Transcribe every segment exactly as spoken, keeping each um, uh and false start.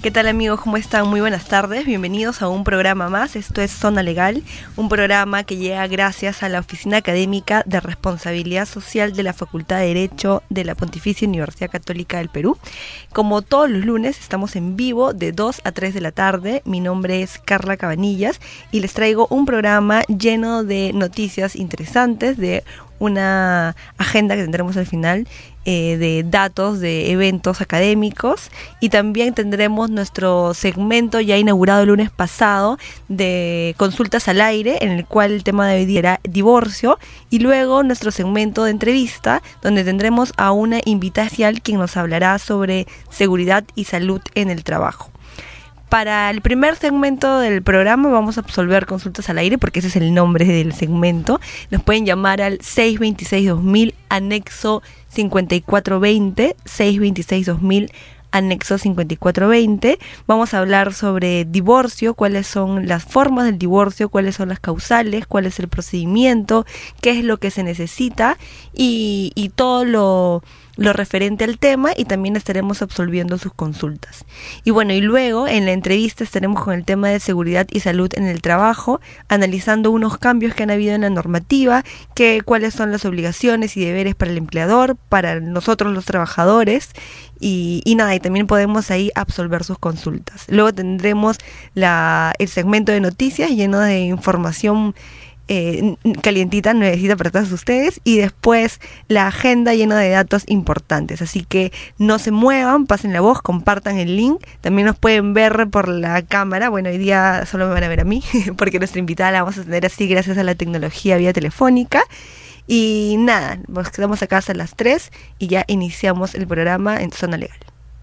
¿Qué tal, amigos? ¿Cómo están? Muy buenas tardes. Bienvenidos a un programa más. Esto es Zona Legal, un programa que llega gracias a la Oficina Académica de Responsabilidad Social de la Facultad de Derecho de la Pontificia Universidad Católica del Perú. Como todos los lunes, estamos en vivo de dos a tres de la tarde. Mi nombre es Carla Cabanillas y les traigo un programa lleno de noticias interesantes, de una agenda que tendremos al final, eh, de datos de eventos académicos, y también tendremos nuestro segmento ya inaugurado el lunes pasado de consultas al aire, en el cual el tema de hoy día era divorcio, y luego nuestro segmento de entrevista, donde tendremos a una invitada especial quien nos hablará sobre seguridad y salud en el trabajo. Para el primer segmento del programa vamos a absolver consultas al aire, porque ese es el nombre del segmento. Nos pueden llamar al seis dos seis dos mil, anexo cincuenta y cuatro veinte, seis dos seis dos mil, anexo cincuenta y cuatro veinte. Vamos a hablar sobre divorcio, cuáles son las formas del divorcio, cuáles son las causales, cuál es el procedimiento, qué es lo que se necesita y, y todo lo... lo referente al tema, y también estaremos absolviendo sus consultas. Y bueno, y luego en la entrevista estaremos con el tema de seguridad y salud en el trabajo, analizando unos cambios que han habido en la normativa, que, cuáles son las obligaciones y deberes para el empleador, para nosotros los trabajadores, y, y nada, y también podemos ahí absolver sus consultas. Luego tendremos la, el segmento de noticias lleno de información Eh, calientita, nuevecita para todos ustedes, y después la agenda llena de datos importantes. Así que no se muevan, pasen la voz, compartan el link. También nos pueden ver por la cámara. Bueno, hoy día solo me van a ver a mí porque nuestra invitada la vamos a tener así gracias a la tecnología vía telefónica. Y nada, nos quedamos acá hasta las tres y ya iniciamos el programa en Zona Legal.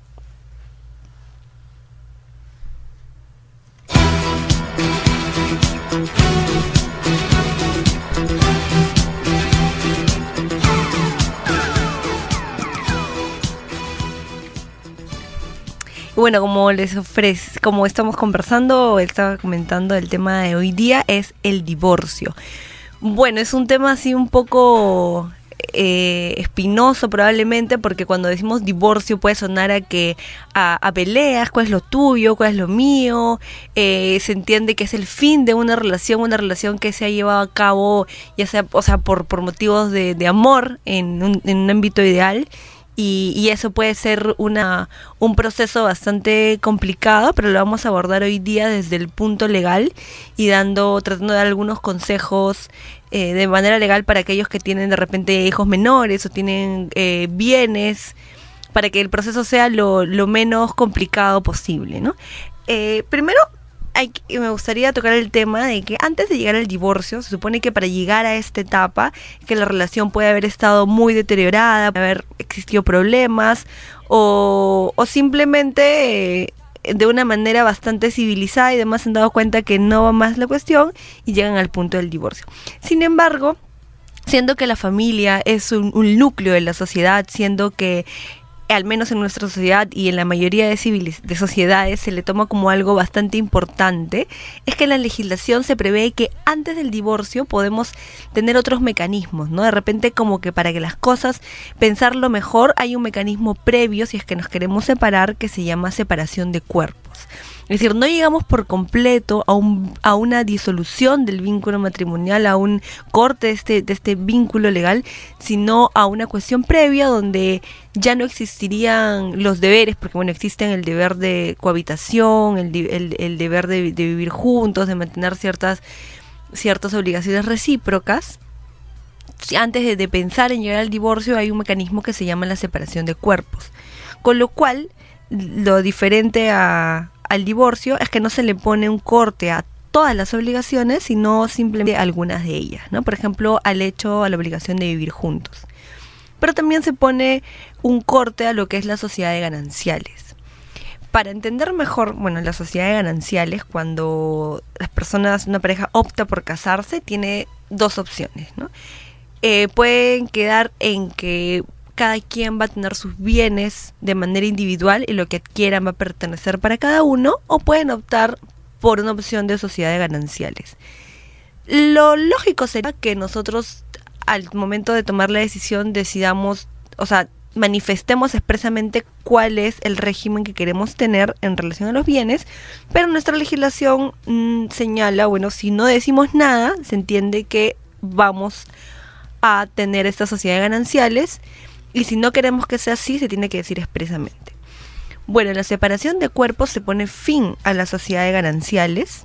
Bueno, como les ofrece, como estamos conversando, estaba comentando, el tema de hoy día es el divorcio. Bueno, es un tema así un poco eh, espinoso probablemente, porque cuando decimos divorcio puede sonar a que a, a peleas, cuál es lo tuyo, cuál es lo mío. Eh, se entiende que es el fin de una relación, una relación que se ha llevado a cabo, ya sea, o sea, por por motivos de, de amor en un, en un ámbito ideal. Y, y eso puede ser una un proceso bastante complicado, pero lo vamos a abordar hoy día desde el punto legal y dando tratando de dar algunos consejos eh, de manera legal para aquellos que tienen de repente hijos menores o tienen eh, bienes, para que el proceso sea lo, lo menos complicado posible, ¿no? Eh, primero, Hay, me gustaría tocar el tema de que antes de llegar al divorcio, se supone que para llegar a esta etapa, que la relación puede haber estado muy deteriorada, puede haber existido problemas, o, o simplemente eh, de una manera bastante civilizada y demás se han dado cuenta que no va más la cuestión y llegan al punto del divorcio. Sin embargo, siendo que la familia es un, un núcleo de la sociedad, siendo que al menos en nuestra sociedad y en la mayoría de, civilis- de sociedades se le toma como algo bastante importante, es que en la legislación se prevé que antes del divorcio podemos tener otros mecanismos, ¿no? De repente como que para que las cosas, pensarlo mejor, hay un mecanismo previo si es que nos queremos separar, que se llama separación de cuerpos. Es decir, no llegamos por completo a, un, a una disolución del vínculo matrimonial, a un corte de este, de este vínculo legal, sino a una cuestión previa donde ya no existirían los deberes, porque bueno, existen el deber de cohabitación, el, el, el deber de, de vivir juntos, de mantener ciertas, ciertas obligaciones recíprocas. Antes de, de pensar en llegar al divorcio hay un mecanismo que se llama la separación de cuerpos, con lo cual lo diferente a al divorcio es que no se le pone un corte a todas las obligaciones, sino simplemente algunas de ellas, ¿no? Por ejemplo, al hecho, a la obligación de vivir juntos. Pero también se pone un corte a lo que es la sociedad de gananciales. Para entender mejor, bueno, la sociedad de gananciales, cuando las personas, una pareja opta por casarse, tiene dos opciones, ¿no? Eh, pueden quedar en que cada quien va a tener sus bienes de manera individual y lo que adquieran va a pertenecer para cada uno, o pueden optar por una opción de sociedad de gananciales. Lo lógico sería que nosotros al momento de tomar la decisión decidamos, o sea, manifestemos expresamente cuál es el régimen que queremos tener en relación a los bienes, pero nuestra legislación mmm, señala, bueno, si no decimos nada, se entiende que vamos a tener estas sociedades gananciales, y si no queremos que sea así, se tiene que decir expresamente. Bueno, en la separación de cuerpos se pone fin a las sociedades gananciales,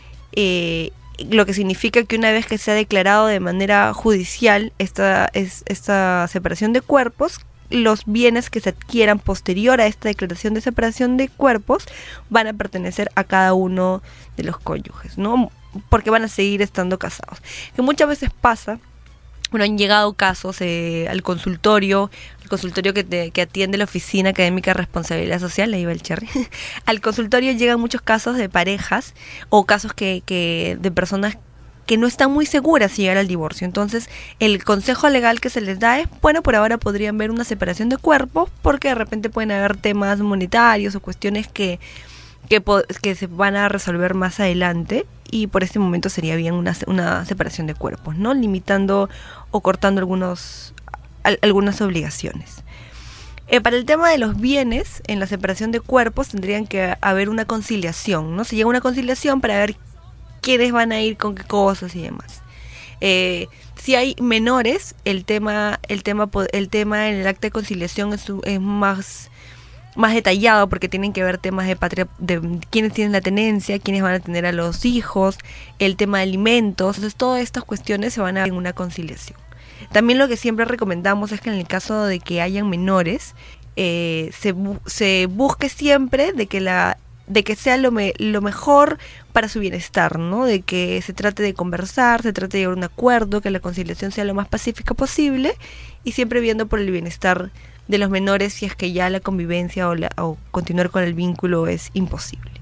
eh, lo que significa que una vez que se ha declarado de manera judicial esta, es, esta separación de cuerpos, los bienes que se adquieran posterior a esta declaración de separación de cuerpos van a pertenecer a cada uno de los cónyuges, ¿no? Porque van a seguir estando casados. Que muchas veces pasa, bueno, han llegado casos eh, al consultorio, al consultorio que, te, que atiende la Oficina Académica de Responsabilidad Social, ahí va el cherry. Al consultorio llegan muchos casos de parejas o casos que, que de personas que no están muy seguras si llegar al divorcio. Entonces, el consejo legal que se les da es, bueno, por ahora podrían ver una separación de cuerpos, porque de repente pueden haber temas monetarios o cuestiones que, que, que se van a resolver más adelante, y por este momento sería bien una, una separación de cuerpos, ¿no? Limitando o cortando algunos, al, algunas obligaciones. Eh, para el tema de los bienes, en la separación de cuerpos tendrían que haber una conciliación, ¿no? Se llega a una conciliación para ver quiénes van a ir con qué cosas y demás. Eh, si hay menores, el tema, el tema, el tema en el acta de conciliación es, es más, más detallado, porque tienen que ver temas de patria, de quiénes tienen la tenencia, quiénes van a tener a los hijos, el tema de alimentos. Entonces, todas estas cuestiones se van a ver en una conciliación. También lo que siempre recomendamos es que en el caso de que hayan menores, eh, se, se busque siempre de que la de que sea lo, me, lo mejor para su bienestar, ¿no? De que se trate de conversar, se trate de llegar a un acuerdo, que la conciliación sea lo más pacífica posible, y siempre viendo por el bienestar de los menores si es que ya la convivencia o, la, o continuar con el vínculo es imposible.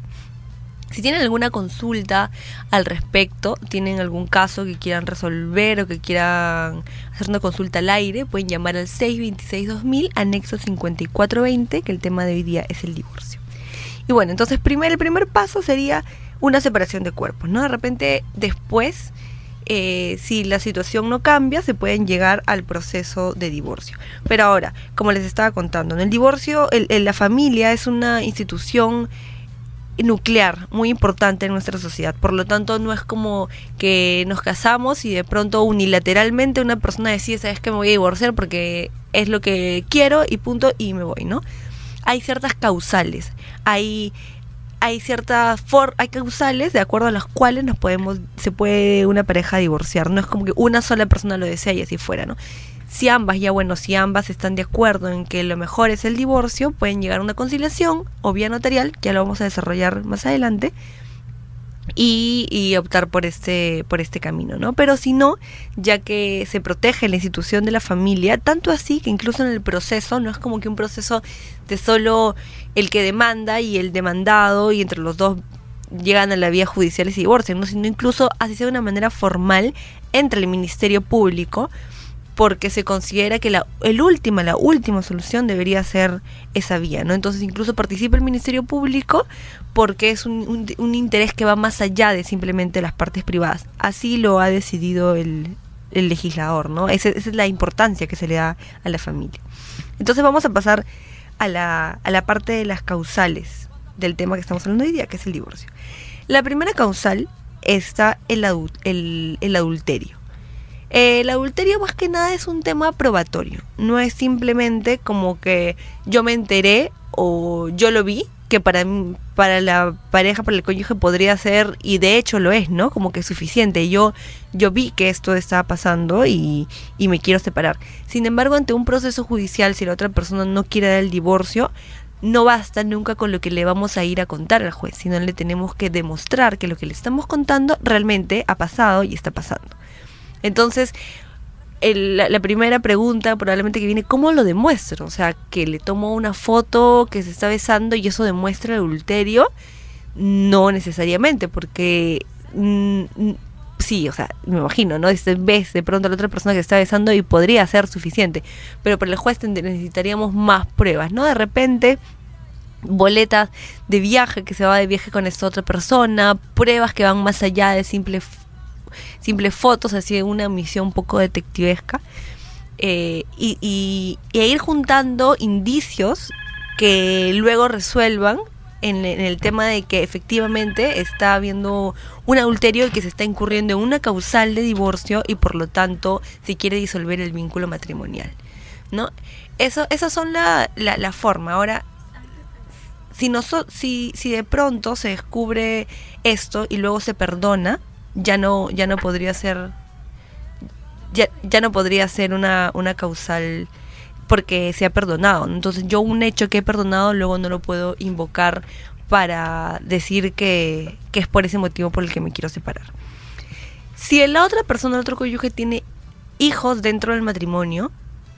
Si tienen alguna consulta al respecto, tienen algún caso que quieran resolver o que quieran hacer una consulta al aire, pueden llamar al seis dos seis dos mil, anexo cincuenta y cuatro veinte, que el tema de hoy día es el divorcio. Y bueno, entonces primer, el primer paso sería una separación de cuerpos, ¿no? De repente después, eh, si la situación no cambia, se pueden llegar al proceso de divorcio. Pero ahora, como les estaba contando, en el divorcio, el, el, la familia es una institución nuclear muy importante en nuestra sociedad. Por lo tanto, no es como que nos casamos y de pronto unilateralmente una persona decide, sabes que me voy a divorciar porque es lo que quiero y punto, y me voy, ¿no? Hay ciertas causales, hay hay ciertas for, hay causales de acuerdo a las cuales nos podemos se puede una pareja divorciar. No es como que una sola persona lo desea y así fuera, ¿no? Si ambas, ya bueno, si ambas están de acuerdo en que lo mejor es el divorcio, pueden llegar a una conciliación o vía notarial, que ya lo vamos a desarrollar más adelante, y, y optar por este, por este camino, ¿no? Pero si no, ya que se protege la institución de la familia, tanto así que incluso en el proceso, no es como que un proceso de solo el que demanda y el demandado, y entre los dos llegan a la vía judicial y se divorcian, ¿no? Sino incluso así sea de una manera formal entre el Ministerio Público, porque se considera que la el última, la última solución debería ser esa vía, ¿no? Entonces incluso participa el Ministerio Público porque es un, un, un interés que va más allá de simplemente las partes privadas. Así lo ha decidido el, el legislador, ¿no? Esa, esa es la importancia que se le da a la familia. Entonces vamos a pasar a la, a la parte de las causales del tema que estamos hablando hoy día, que es el divorcio. La primera causal está el, adul, el, el adulterio. El adulterio más que nada es un tema probatorio, no es simplemente como que yo me enteré o yo lo vi, que para para la pareja, para el cónyuge podría ser, y de hecho lo es, ¿no? Como que es suficiente, yo yo vi que esto estaba pasando y, y me quiero separar. Sin embargo, ante un proceso judicial, si la otra persona no quiere dar el divorcio, no basta nunca con lo que le vamos a ir a contar al juez, sino le tenemos que demostrar que lo que le estamos contando realmente ha pasado y está pasando. Entonces, el, la, la primera pregunta probablemente que viene, ¿cómo lo demuestro? O sea, que le tomo una foto que se está besando y eso demuestra el adulterio. No necesariamente, porque mm, sí, o sea, me imagino, ¿no? Dices, ves de pronto a la otra persona que está besando y podría ser suficiente, pero para el juez necesitaríamos más pruebas, ¿no? De repente, boletas de viaje, que se va de viaje con esta otra persona, pruebas que van más allá de simples simples fotos, así de una misión un poco detectivesca. eh, y, y, y a ir juntando indicios que luego resuelvan en, en el tema de que efectivamente está habiendo un adulterio y que se está incurriendo en una causal de divorcio y por lo tanto se quiere disolver el vínculo matrimonial, ¿no? Eso, esas son la, la, la forma. Ahora, si, no so, si, si de pronto se descubre esto y luego se perdona, ya no, ya no podría ser, ya, ya no podría ser una, una causal porque se ha perdonado. Entonces yo un hecho que he perdonado luego no lo puedo invocar para decir que, que es por ese motivo por el que me quiero separar. Si la otra persona, el otro cónyuge, tiene hijos dentro del matrimonio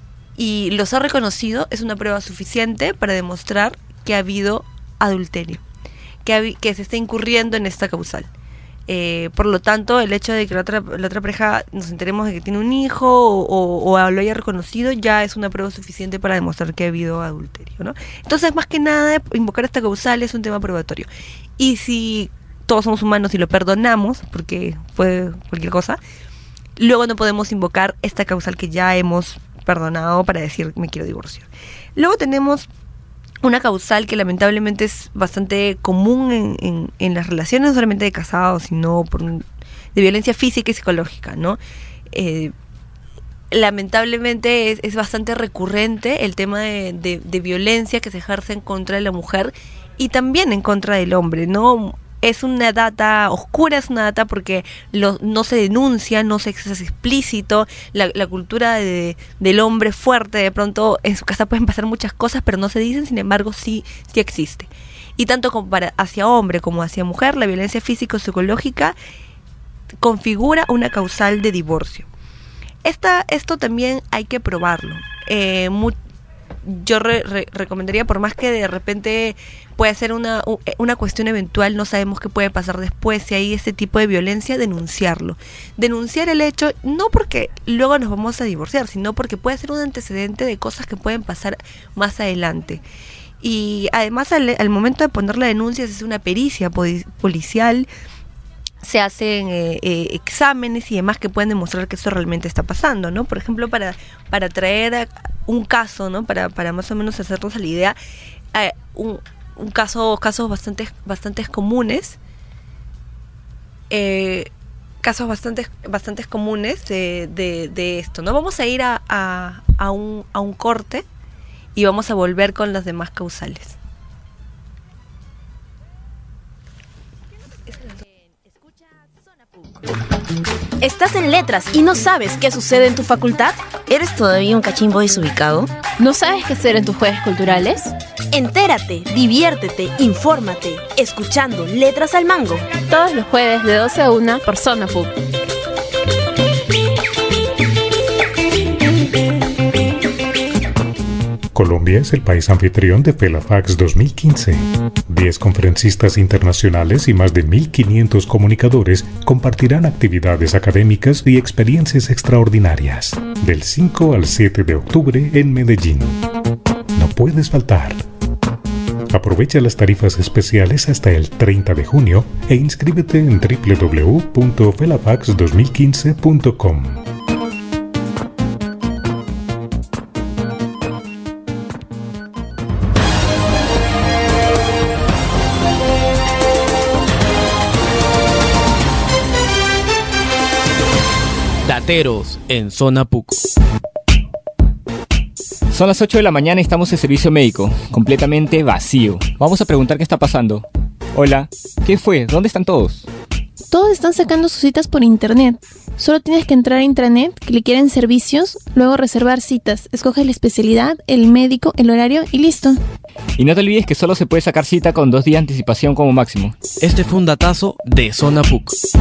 y los ha reconocido, es una prueba suficiente para demostrar que ha habido adulterio, que, ha, que se está incurriendo en esta causal. Eh, por lo tanto, el hecho de que la otra, la otra pareja nos enteremos de que tiene un hijo o, o, o lo haya reconocido ya es una prueba suficiente para demostrar que ha habido adulterio, ¿no? Entonces, más que nada, invocar esta causal es un tema probatorio. Y si todos somos humanos y lo perdonamos, porque fue cualquier cosa, luego no podemos invocar esta causal que ya hemos perdonado para decir me quiero divorciar. Luego tenemos una causal que lamentablemente es bastante común en, en, en las relaciones, no solamente de casados, sino por un, de violencia física y psicológica, ¿no? Eh, lamentablemente es, es bastante recurrente el tema de, de, de violencia que se ejerce en contra de la mujer y también en contra del hombre, ¿no? Es una data oscura, es una data porque lo, no se denuncia, no se es explícito, la, la cultura de, del hombre fuerte, de pronto en su casa pueden pasar muchas cosas, pero no se dicen, sin embargo sí, sí existe. Y tanto como para, hacia hombre como hacia mujer, la violencia físico-psicológica configura una causal de divorcio. Esta, esto también hay que probarlo. Eh, muy, yo re, re, recomendaría, por más que de repente puede ser una, una cuestión eventual, no sabemos qué puede pasar después, si hay ese tipo de violencia, denunciarlo. Denunciar el hecho, no porque luego nos vamos a divorciar, sino porque puede ser un antecedente de cosas que pueden pasar más adelante. Y además al, al momento de poner la denuncia se hace una pericia policial, se hacen eh, eh, exámenes y demás que pueden demostrar que eso realmente está pasando, ¿no? Por ejemplo, para, para traer un caso, ¿no? Para, para más o menos hacernos a la idea, eh, un, un caso, casos bastante, bastante comunes, eh, casos bastante, bastante comunes de, de, de esto, ¿no? Vamos a ir a, a, a, un, a un corte y vamos a volver con las demás causales. ¿Estás en letras y no sabes qué sucede en tu facultad? ¿Eres todavía un cachimbo desubicado? ¿No sabes qué hacer en tus jueves culturales? Entérate, diviértete, infórmate, escuchando Letras al Mango. Todos los jueves de doce a una por Zona P U C. Colombia es el país anfitrión de FELAFAX dos mil quince. diez conferencistas internacionales y más de mil quinientos comunicadores compartirán actividades académicas y experiencias extraordinarias. Del cinco al siete de octubre en Medellín. No puedes faltar. Aprovecha las tarifas especiales hasta el treinta de junio e inscríbete en doble u doble u doble u punto felafax dos mil quince punto com. Dateros en Zona P U C. Son las ocho de la mañana y estamos en servicio médico, completamente vacío. Vamos a preguntar qué está pasando. Hola, ¿qué fue? ¿Dónde están todos? Todos están sacando sus citas por internet. Solo tienes que entrar a intranet, clicar en servicios, luego reservar citas. Escoges la especialidad, el médico, el horario y listo. Y no te olvides que solo se puede sacar cita con dos días de anticipación como máximo. Este fue un datazo de Zona P U C.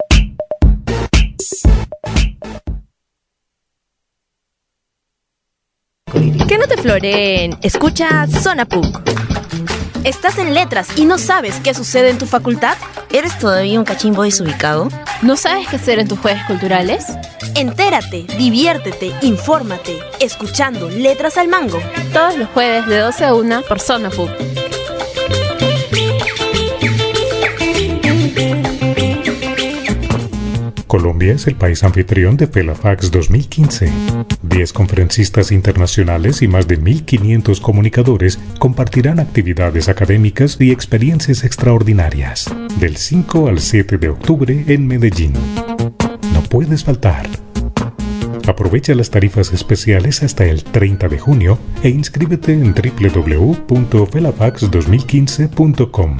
Que no te floreen, escucha Zona P U C. ¿Estás en letras y no sabes qué sucede en tu facultad? ¿Eres todavía un cachimbo desubicado? ¿No sabes qué hacer en tus jueves culturales? Entérate, diviértete, infórmate, escuchando Letras al Mango. Todos los jueves de doce a una por Zona P U C. Colombia es el país anfitrión de PELAFAX dos mil quince. diez conferencistas internacionales y más de mil quinientos comunicadores compartirán actividades académicas y experiencias extraordinarias del cinco al siete de octubre en Medellín. No puedes faltar. Aprovecha las tarifas especiales hasta el treinta de junio e inscríbete en doble u doble u doble u punto pelafax dos mil quince punto com.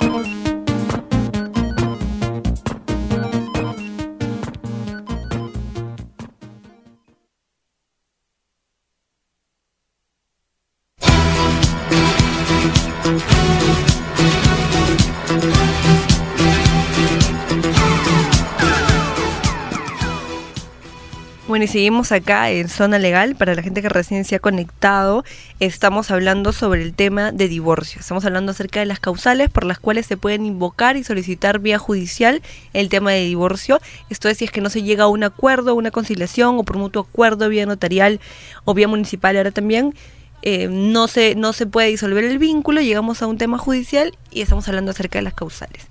Bueno, y seguimos acá en Zona Legal. Para la gente que recién se ha conectado, estamos hablando sobre el tema de divorcio. Estamos hablando acerca de las causales por las cuales se pueden invocar y solicitar vía judicial el tema de divorcio. Esto es si es que no se llega a un acuerdo, una conciliación o por mutuo acuerdo vía notarial o vía municipal. Ahora también eh, no se, no se puede disolver el vínculo, llegamos a un tema judicial y estamos hablando acerca de las causales.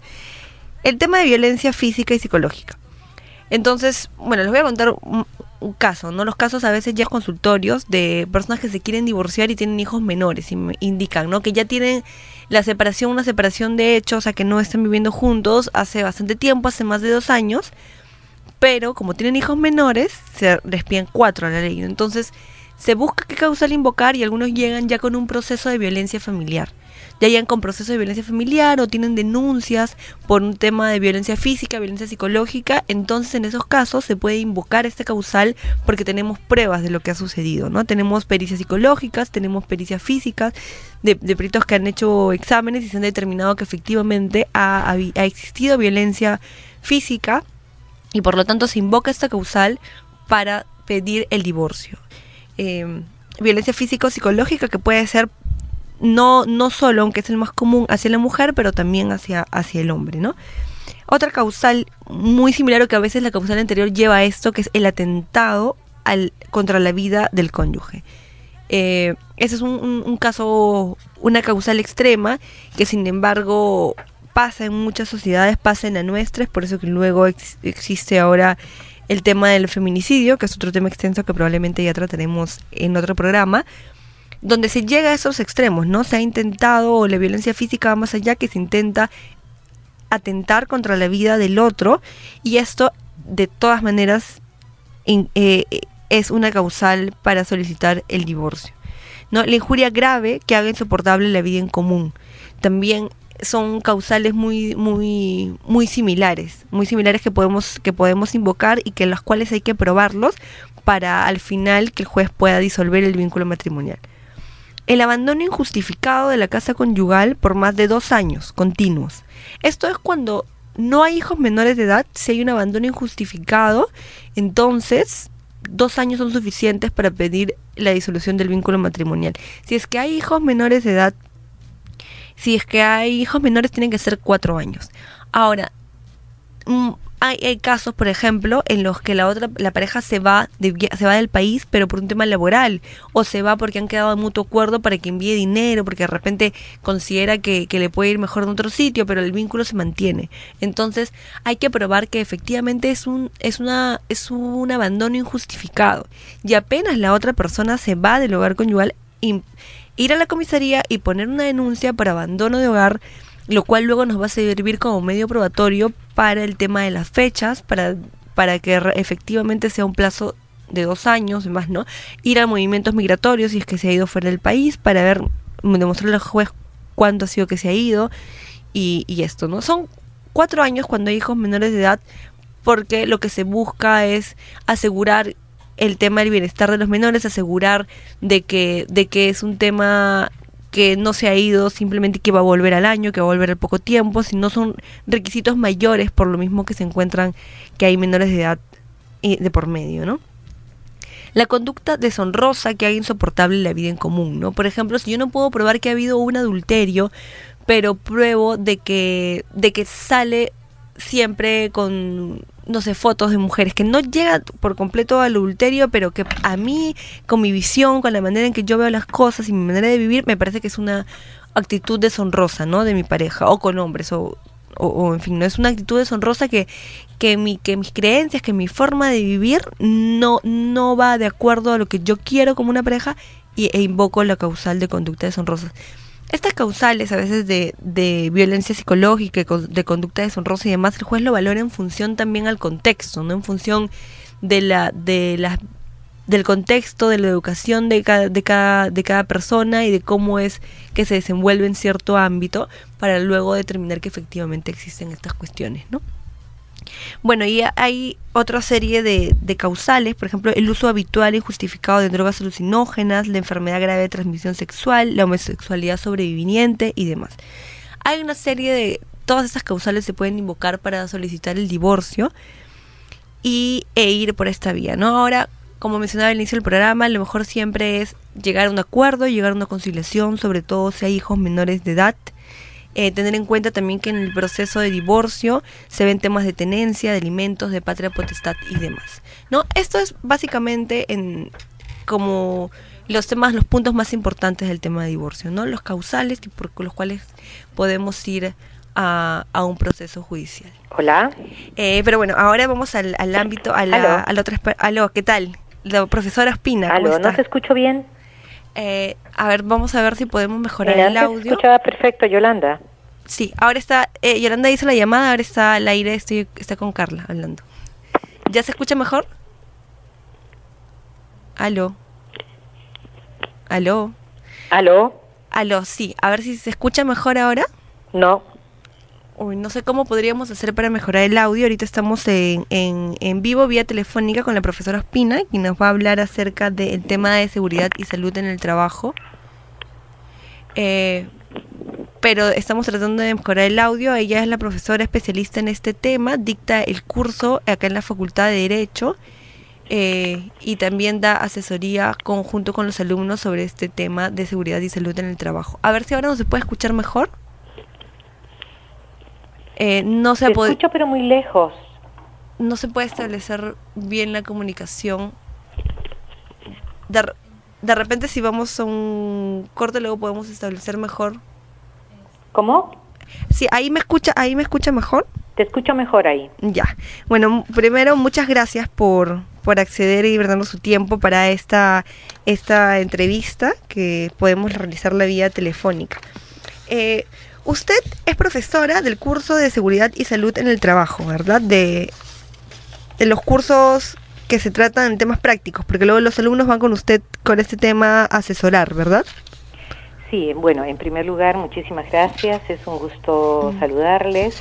El tema de violencia física y psicológica. Entonces, bueno, les voy a contar un, un caso, ¿no? Los casos a veces ya consultorios de personas que se quieren divorciar y tienen hijos menores y me indican, ¿no? Que ya tienen la separación, una separación de hecho, o sea, que no están viviendo juntos hace bastante tiempo, hace más de dos años, pero como tienen hijos menores, se les piden cuatro a la ley, ¿no? Entonces, se busca qué causal invocar y algunos llegan ya con un proceso de violencia familiar. Ya llegan con proceso de violencia familiar o tienen denuncias por un tema de violencia física, violencia psicológica. Entonces en esos casos se puede invocar este causal porque tenemos pruebas de lo que ha sucedido, ¿no? Tenemos pericias psicológicas, tenemos pericias físicas de, de peritos que han hecho exámenes y se han determinado que efectivamente ha, ha, ha existido violencia física y por lo tanto se invoca esta causal para pedir el divorcio. Eh, violencia físico-psicológica que puede ser No, no solo, aunque es el más común, hacia la mujer, pero también hacia, hacia el hombre, ¿no? Otra causal muy similar o que a veces la causal anterior lleva a esto, que es el atentado al, contra la vida del cónyuge. Eh, ese es un, un, un caso, una causal extrema, que sin embargo pasa en muchas sociedades, pasa en la nuestra, es por eso que luego ex, existe ahora el tema del feminicidio, que es otro tema extenso que probablemente ya trataremos en otro programa, donde se llega a esos extremos, ¿no? Se ha intentado, o la violencia física va más allá, que se intenta atentar contra la vida del otro, y esto, de todas maneras, in, eh, es una causal para solicitar el divorcio, ¿no? La injuria grave que haga insoportable la vida en común. También son causales muy, muy, muy similares, muy similares que podemos, que podemos invocar y que las cuales hay que probarlos para al final que el juez pueda disolver el vínculo matrimonial. El abandono injustificado de la casa conyugal por más de dos años continuos. Esto es cuando no hay hijos menores de edad. Si hay un abandono injustificado, entonces dos años son suficientes para pedir la disolución del vínculo matrimonial. Si es que hay hijos menores de edad, si es que hay hijos menores, tienen que ser cuatro años. Ahora, Hay, hay casos, por ejemplo, en los que la otra, la pareja se va de, se va del país, pero por un tema laboral, o se va porque han quedado en mutuo acuerdo para que envíe dinero, porque de repente considera que, que le puede ir mejor en otro sitio, pero el vínculo se mantiene. Entonces, hay que probar que efectivamente es un, es una, es un abandono injustificado. Y apenas la otra persona se va del hogar conyugal, ir a la comisaría y poner una denuncia por abandono de hogar, lo cual luego nos va a servir como medio probatorio para el tema de las fechas, para, para que re- efectivamente sea un plazo de dos años y más, ¿no? Ir a movimientos migratorios si es que se ha ido fuera del país, para ver, demostrarle al juez cuánto ha sido que se ha ido y, y esto, ¿no? Son cuatro años cuando hay hijos menores de edad, porque lo que se busca es asegurar el tema del bienestar de los menores, asegurar de que, de que es un tema que no se ha ido simplemente que va a volver al año, que va a volver al poco tiempo, sino son requisitos mayores, por lo mismo que se encuentran que hay menores de edad eh, de por medio, ¿no? La conducta deshonrosa que haga insoportable la vida en común, ¿no? Por ejemplo, si yo no puedo probar que ha habido un adulterio, pero pruebo de que, de que sale siempre con, no sé, fotos de mujeres, que no llega por completo al adulterio, pero que a mí, con mi visión, con la manera en que yo veo las cosas y mi manera de vivir, me parece que es una actitud deshonrosa, ¿no? De mi pareja, o con hombres, o o, o en fin, no es una actitud deshonrosa que, que, mi, que mis creencias, que mi forma de vivir no, no va de acuerdo a lo que yo quiero como una pareja y, e invoco la causal de conducta deshonrosa. Estas causales a veces de, de violencia psicológica, de conducta deshonrosa y demás, el juez lo valora en función también al contexto, no en función de la de las del contexto, de la educación de cada, de cada de cada persona y de cómo es que se desenvuelve en cierto ámbito para luego determinar que efectivamente existen estas cuestiones, ¿no? Bueno, y hay otra serie de, de causales, por ejemplo, el uso habitual y justificado de drogas alucinógenas, la enfermedad grave de transmisión sexual, la homosexualidad sobreviviente y demás. Hay una serie de... Todas estas causales se pueden invocar para solicitar el divorcio y, e ir por esta vía, ¿no? Ahora, como mencionaba al inicio del programa, lo mejor siempre es llegar a un acuerdo, llegar a una conciliación, sobre todo si hay hijos menores de edad. Eh, tener en cuenta también que en el proceso de divorcio se ven temas de tenencia, de alimentos, de patria potestad y demás, ¿no? Esto es básicamente en como los temas, los puntos más importantes del tema de divorcio, ¿no? Los causales que por los cuales podemos ir a, a un proceso judicial. Hola. Eh, pero bueno, ahora vamos al, al ámbito, a la, a la otra... Aló, ¿qué tal? La profesora Ospina, ¿cómo Aló, está? ¿no te escucho bien? Eh, a ver, vamos a ver si podemos mejorar Mira, el audio. Te escuchaba perfecto, Yolanda. Sí, ahora está, eh, Yolanda hizo la llamada, ahora está al aire, estoy, está con Carla hablando. ¿Ya se escucha mejor? Aló. Aló. Aló. Aló, sí, a ver si se escucha mejor ahora. No. Uy, no sé cómo podríamos hacer para mejorar el audio. Ahorita estamos en, en, en vivo, vía telefónica, con la profesora Ospina, quien nos va a hablar acerca del tema de seguridad y salud en el trabajo. Eh, pero estamos tratando de mejorar el audio. Ella es la profesora especialista en este tema, dicta el curso acá en la Facultad de Derecho eh, y también da asesoría conjunto con los alumnos sobre este tema de seguridad y salud en el trabajo. A ver si ahora nos se puede escuchar mejor. Eh, no se Te pod- escucho pero muy lejos. No se puede establecer bien la comunicación. De, de repente si vamos a un corte luego podemos establecer mejor. ¿Cómo? Sí, ahí me escucha, ahí me escucha mejor. Te escucho mejor ahí. Ya. Bueno, primero muchas gracias por por acceder y darnos su tiempo para esta esta entrevista que podemos realizar la vía telefónica. Eh, Usted es profesora del curso de Seguridad y Salud en el Trabajo, ¿verdad? De, de los cursos que se tratan en temas prácticos, porque luego los alumnos van con usted con este tema a asesorar, ¿verdad? Sí, bueno, en primer lugar, muchísimas gracias. Es un gusto mm. saludarles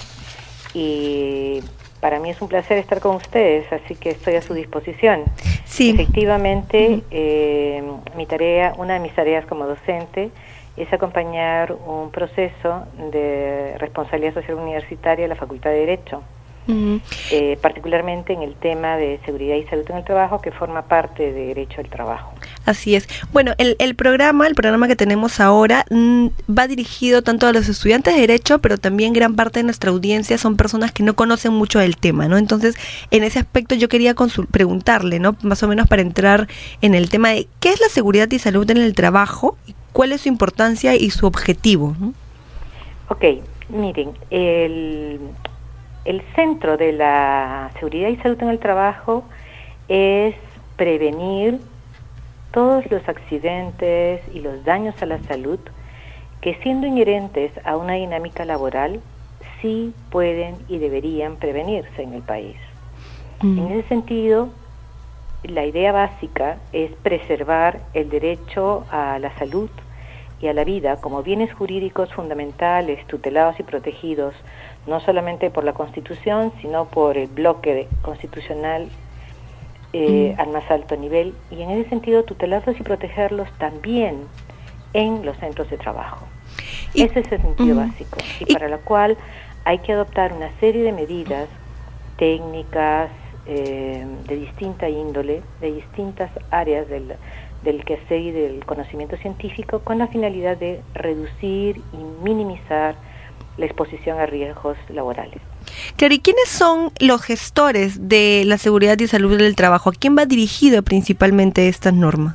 y para mí es un placer estar con ustedes, así que estoy a su disposición. Sí. Efectivamente, uh-huh. eh, mi tarea, una de mis tareas como docente, es acompañar un proceso de responsabilidad social universitaria en la Facultad de Derecho, uh-huh. eh, particularmente en el tema de seguridad y salud en el trabajo, que forma parte de Derecho al Trabajo. Así es. Bueno, el, el programa, el programa que tenemos ahora mmm, va dirigido tanto a los estudiantes de Derecho, pero también gran parte de nuestra audiencia son personas que no conocen mucho del tema, ¿no? Entonces, en ese aspecto yo quería consul- preguntarle, ¿no? Más o menos para entrar en el tema de qué es la seguridad y salud en el trabajo, cuál es su importancia y su objetivo, ¿no? Ok, miren, el, el centro de la seguridad y salud en el trabajo es prevenir todos los accidentes y los daños a la salud que, siendo inherentes a una dinámica laboral, sí pueden y deberían prevenirse en el país. Mm. En ese sentido, la idea básica es preservar el derecho a la salud y a la vida como bienes jurídicos fundamentales, tutelados y protegidos, no solamente por la Constitución, sino por el bloque de, constitucional eh, mm. al más alto nivel, y en ese sentido tutelarlos y protegerlos también en los centros de trabajo. Y, ese es el sentido mm. básico, y, y para lo cual hay que adoptar una serie de medidas técnicas, Eh, de distinta índole, de distintas áreas del, del quehacer y del conocimiento científico, con la finalidad de reducir y minimizar la exposición a riesgos laborales. Claro, ¿y quiénes son los gestores de la seguridad y salud del trabajo? ¿A quién va dirigido principalmente esta norma?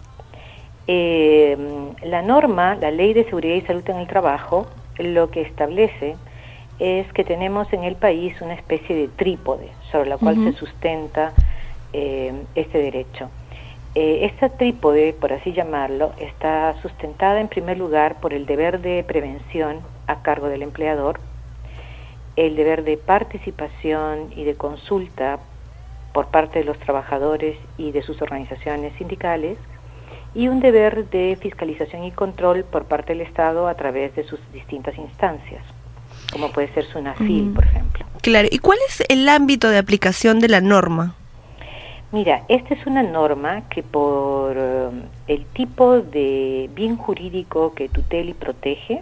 Eh, la norma, la Ley de Seguridad y Salud en el Trabajo, lo que establece es que tenemos en el país una especie de trípode sobre la cual uh-huh. se sustenta eh, este derecho. Eh, esta trípode, por así llamarlo, está sustentada en primer lugar por el deber de prevención a cargo del empleador, el deber de participación y de consulta por parte de los trabajadores y de sus organizaciones sindicales, y un deber de fiscalización y control por parte del Estado a través de sus distintas instancias, como puede ser SUNAFIL, mm. por ejemplo. Claro, ¿y cuál es el ámbito de aplicación de la norma? Mira, esta es una norma que por uh, el tipo de bien jurídico que tutela y protege,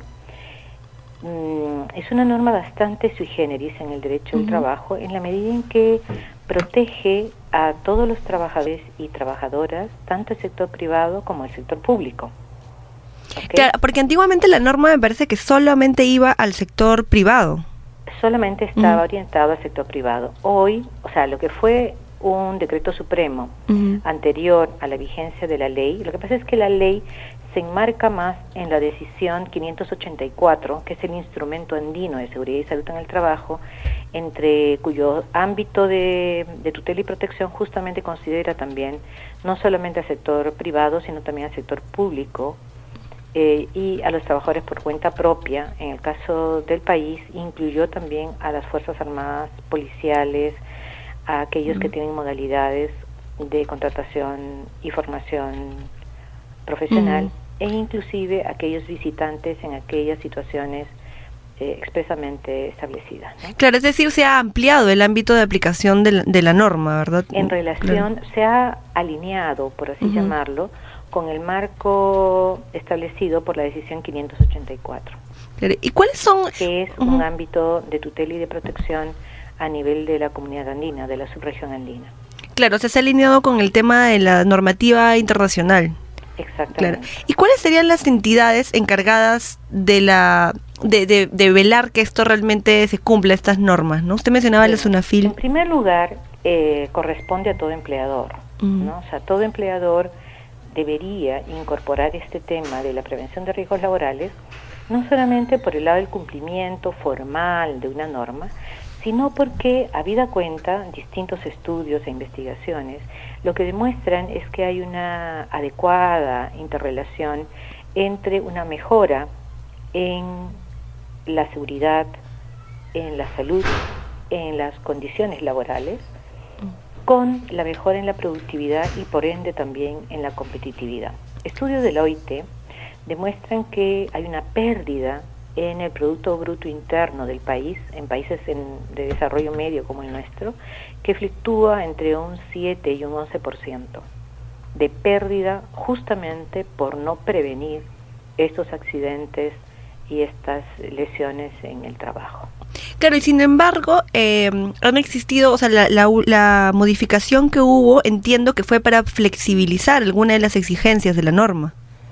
um, es una norma bastante sui generis en el derecho uh-huh. del trabajo, en la medida en que protege a todos los trabajadores y trabajadoras, tanto el sector privado como el sector público. ¿Okay? Claro, porque antiguamente la norma me parece que solamente iba al sector privado. Solamente estaba uh-huh. orientado al sector privado. Hoy, o sea, lo que fue un decreto supremo uh-huh. anterior a la vigencia de la ley, lo que pasa es que la ley se enmarca más en la decisión quinientos ochenta y cuatro, que es el instrumento andino de seguridad y salud en el trabajo, entre cuyo ámbito de, de tutela y protección justamente considera también no solamente al sector privado, sino también al sector público eh, y a los trabajadores por cuenta propia. En el caso del país, incluyó también a las Fuerzas Armadas, policiales, a aquellos mm. que tienen modalidades de contratación y formación profesional, mm. e inclusive aquellos visitantes en aquellas situaciones eh, expresamente establecidas, ¿no? Claro, es decir, se ha ampliado el ámbito de aplicación de la, de la norma, ¿verdad? En relación, claro. se ha alineado, por así uh-huh. llamarlo, con el marco establecido por la decisión quinientos ochenta y cuatro. Claro. ¿Y cuáles son? Que es uh-huh. un ámbito de tutela y de protección a nivel de la comunidad andina, de la subregión andina. Claro, se ha alineado con el tema de la normativa internacional. Exactamente. Claro. ¿Y cuáles serían las entidades encargadas de la de, de, de velar que esto realmente se cumpla, estas normas, ¿no? Usted mencionaba la SUNAFIL. En primer lugar, eh, corresponde a todo empleador, uh-huh. ¿no? O sea, todo empleador debería incorporar este tema de la prevención de riesgos laborales, no solamente por el lado del cumplimiento formal de una norma, sino porque, habida cuenta, distintos estudios e investigaciones lo que demuestran es que hay una adecuada interrelación entre una mejora en la seguridad, en la salud, en las condiciones laborales, con la mejora en la productividad y por ende también en la competitividad. Estudios de la O I T demuestran que hay una pérdida en el Producto Bruto Interno del país, en países en, de desarrollo medio como el nuestro, que fluctúa entre un siete y un once por ciento de pérdida justamente por no prevenir estos accidentes y estas lesiones en el trabajo. Claro, y sin embargo, eh, han existido, o sea, la, la, la modificación que hubo, entiendo que fue para flexibilizar alguna de las exigencias de la norma.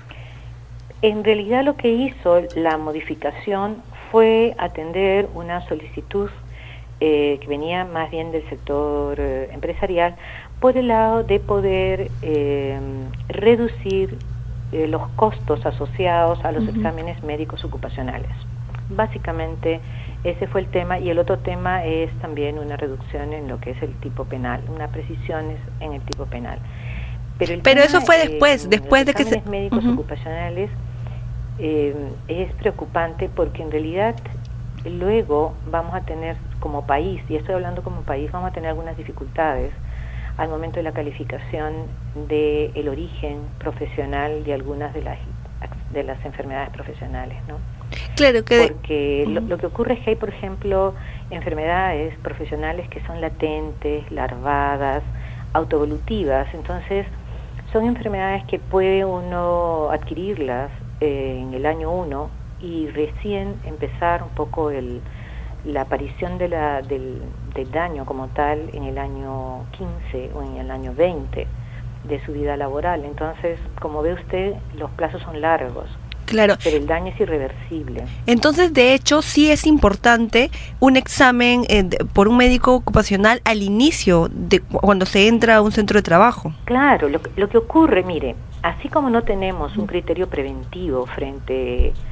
En realidad lo que hizo la modificación fue atender una solicitud eh, que venía más bien del sector eh, empresarial, por el lado de poder eh, reducir eh, los costos asociados a los uh-huh. exámenes médicos ocupacionales. Básicamente ese fue el tema, y el otro tema es también una reducción en lo que es el tipo penal, una precisión en el tipo penal. Pero, el Pero tema, eso fue después, eh, después de que se... Los exámenes médicos uh-huh. ocupacionales eh, es preocupante porque en realidad luego vamos a tener como país, y estoy hablando como país, vamos a tener algunas dificultades al momento de la calificación del origen profesional de algunas de las de las enfermedades profesionales, ¿no? Claro que porque lo, lo que ocurre es que hay, por ejemplo, enfermedades profesionales que son latentes, larvadas, autoevolutivas. Entonces son enfermedades que puede uno adquirirlas eh, en el año uno y recién empezar un poco el la aparición de la, del, del daño como tal en el año quince o en el año veinte de su vida laboral. Entonces, como ve usted, los plazos son largos. Claro. Pero el daño es irreversible. Entonces, de hecho, sí es importante un examen eh, de, por un médico ocupacional al inicio, de cuando se entra a un centro de trabajo. Claro, lo, lo que ocurre, mire, así como no tenemos un criterio preventivo frente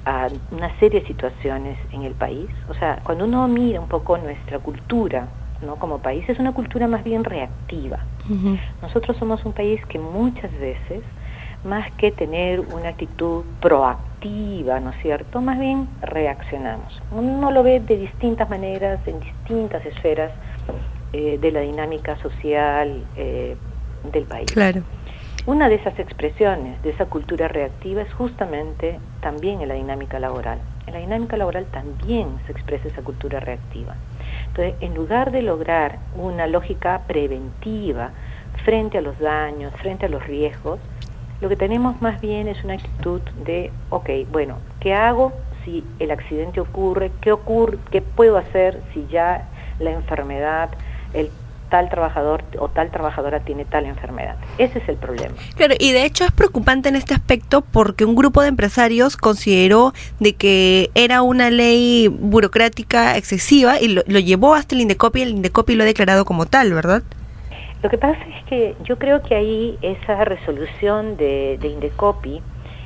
a una serie de situaciones en el país. O sea, cuando uno mira un poco nuestra cultura, ¿no?, como país, es una cultura más bien reactiva. Uh-huh. Nosotros somos un país que muchas veces, más que tener una actitud proactiva, ¿no es cierto?, más bien reaccionamos. Uno lo ve de distintas maneras, en distintas esferas eh, de la dinámica social eh, del país. Claro. Una de esas expresiones de esa cultura reactiva es justamente también en la dinámica laboral. En la dinámica laboral también se expresa esa cultura reactiva. Entonces, en lugar de lograr una lógica preventiva frente a los daños, frente a los riesgos, lo que tenemos más bien es una actitud de, ok, bueno, ¿qué hago si el accidente ocurre? ¿Qué ocurre? ¿Qué puedo hacer si ya la enfermedad, el tal trabajador o tal trabajadora tiene tal enfermedad? Ese es el problema. Claro, y de hecho es preocupante en este aspecto porque un grupo de empresarios consideró de que era una ley burocrática excesiva y lo, lo llevó hasta el Indecopi y el Indecopi lo ha declarado como tal, ¿verdad? Lo que pasa es que yo creo que ahí esa resolución de, de Indecopi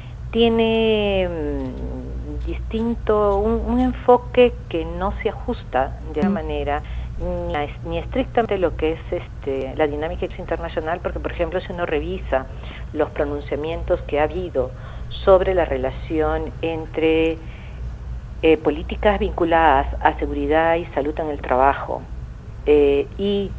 tiene mmm, distinto, un, un enfoque que no se ajusta de alguna mm. manera ni, ni estrictamente lo que es este la dinámica internacional, porque por ejemplo si uno revisa los pronunciamientos que ha habido sobre la relación entre eh, políticas vinculadas a seguridad y salud en el trabajo eh, y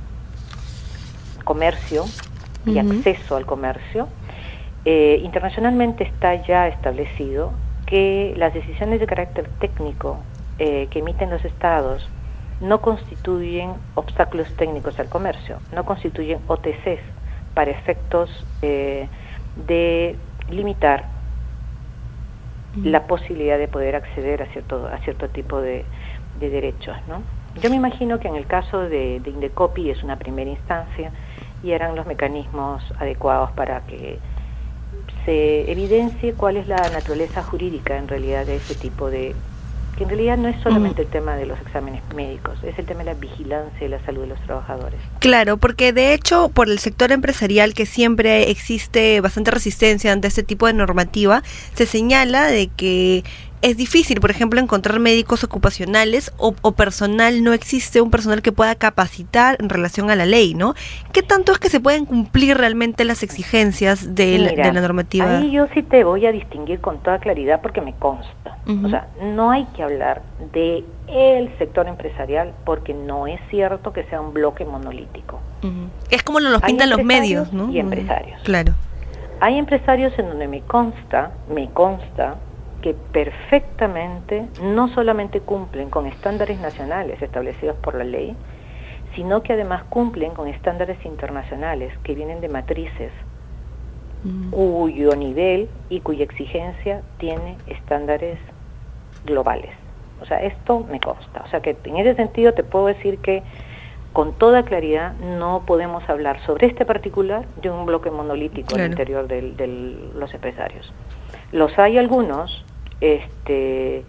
comercio y uh-huh. acceso al comercio, eh, internacionalmente está ya establecido que las decisiones de carácter técnico eh, que emiten los estados no constituyen obstáculos técnicos al comercio, no constituyen O T Cs para efectos eh, de limitar uh-huh. la posibilidad de poder acceder a cierto a cierto tipo de, de derechos, ¿no? Yo me imagino que en el caso de, de Indecopi es una primera instancia y eran los mecanismos adecuados para que se evidencie cuál es la naturaleza jurídica en realidad de ese tipo de... que en realidad no es solamente el tema de los exámenes médicos, es el tema de la vigilancia y la salud de los trabajadores. Claro, porque de hecho por el sector empresarial, que siempre existe bastante resistencia ante este tipo de normativa, se señala de que es difícil, por ejemplo, encontrar médicos ocupacionales o, o personal, no existe un personal que pueda capacitar en relación a la ley, ¿no? ¿Qué tanto es que se pueden cumplir realmente las exigencias de, Mira, la, de la normativa? Ahí yo sí te voy a distinguir con toda claridad porque me consta. Uh-huh. O sea, no hay que hablar de el sector empresarial porque no es cierto que sea un bloque monolítico. Uh-huh. Es como nos lo pintan los medios, ¿no? Y empresarios. Uh-huh. Claro. Hay empresarios en donde me consta, me consta, que perfectamente no solamente cumplen con estándares nacionales establecidos por la ley, sino que además cumplen con estándares internacionales que vienen de matrices mm. cuyo nivel y cuya exigencia tiene estándares globales. O sea, esto me consta. O sea, que en ese sentido te puedo decir que con toda claridad no podemos hablar sobre este particular de un bloque monolítico claro. al interior de los empresarios. Los hay algunos este,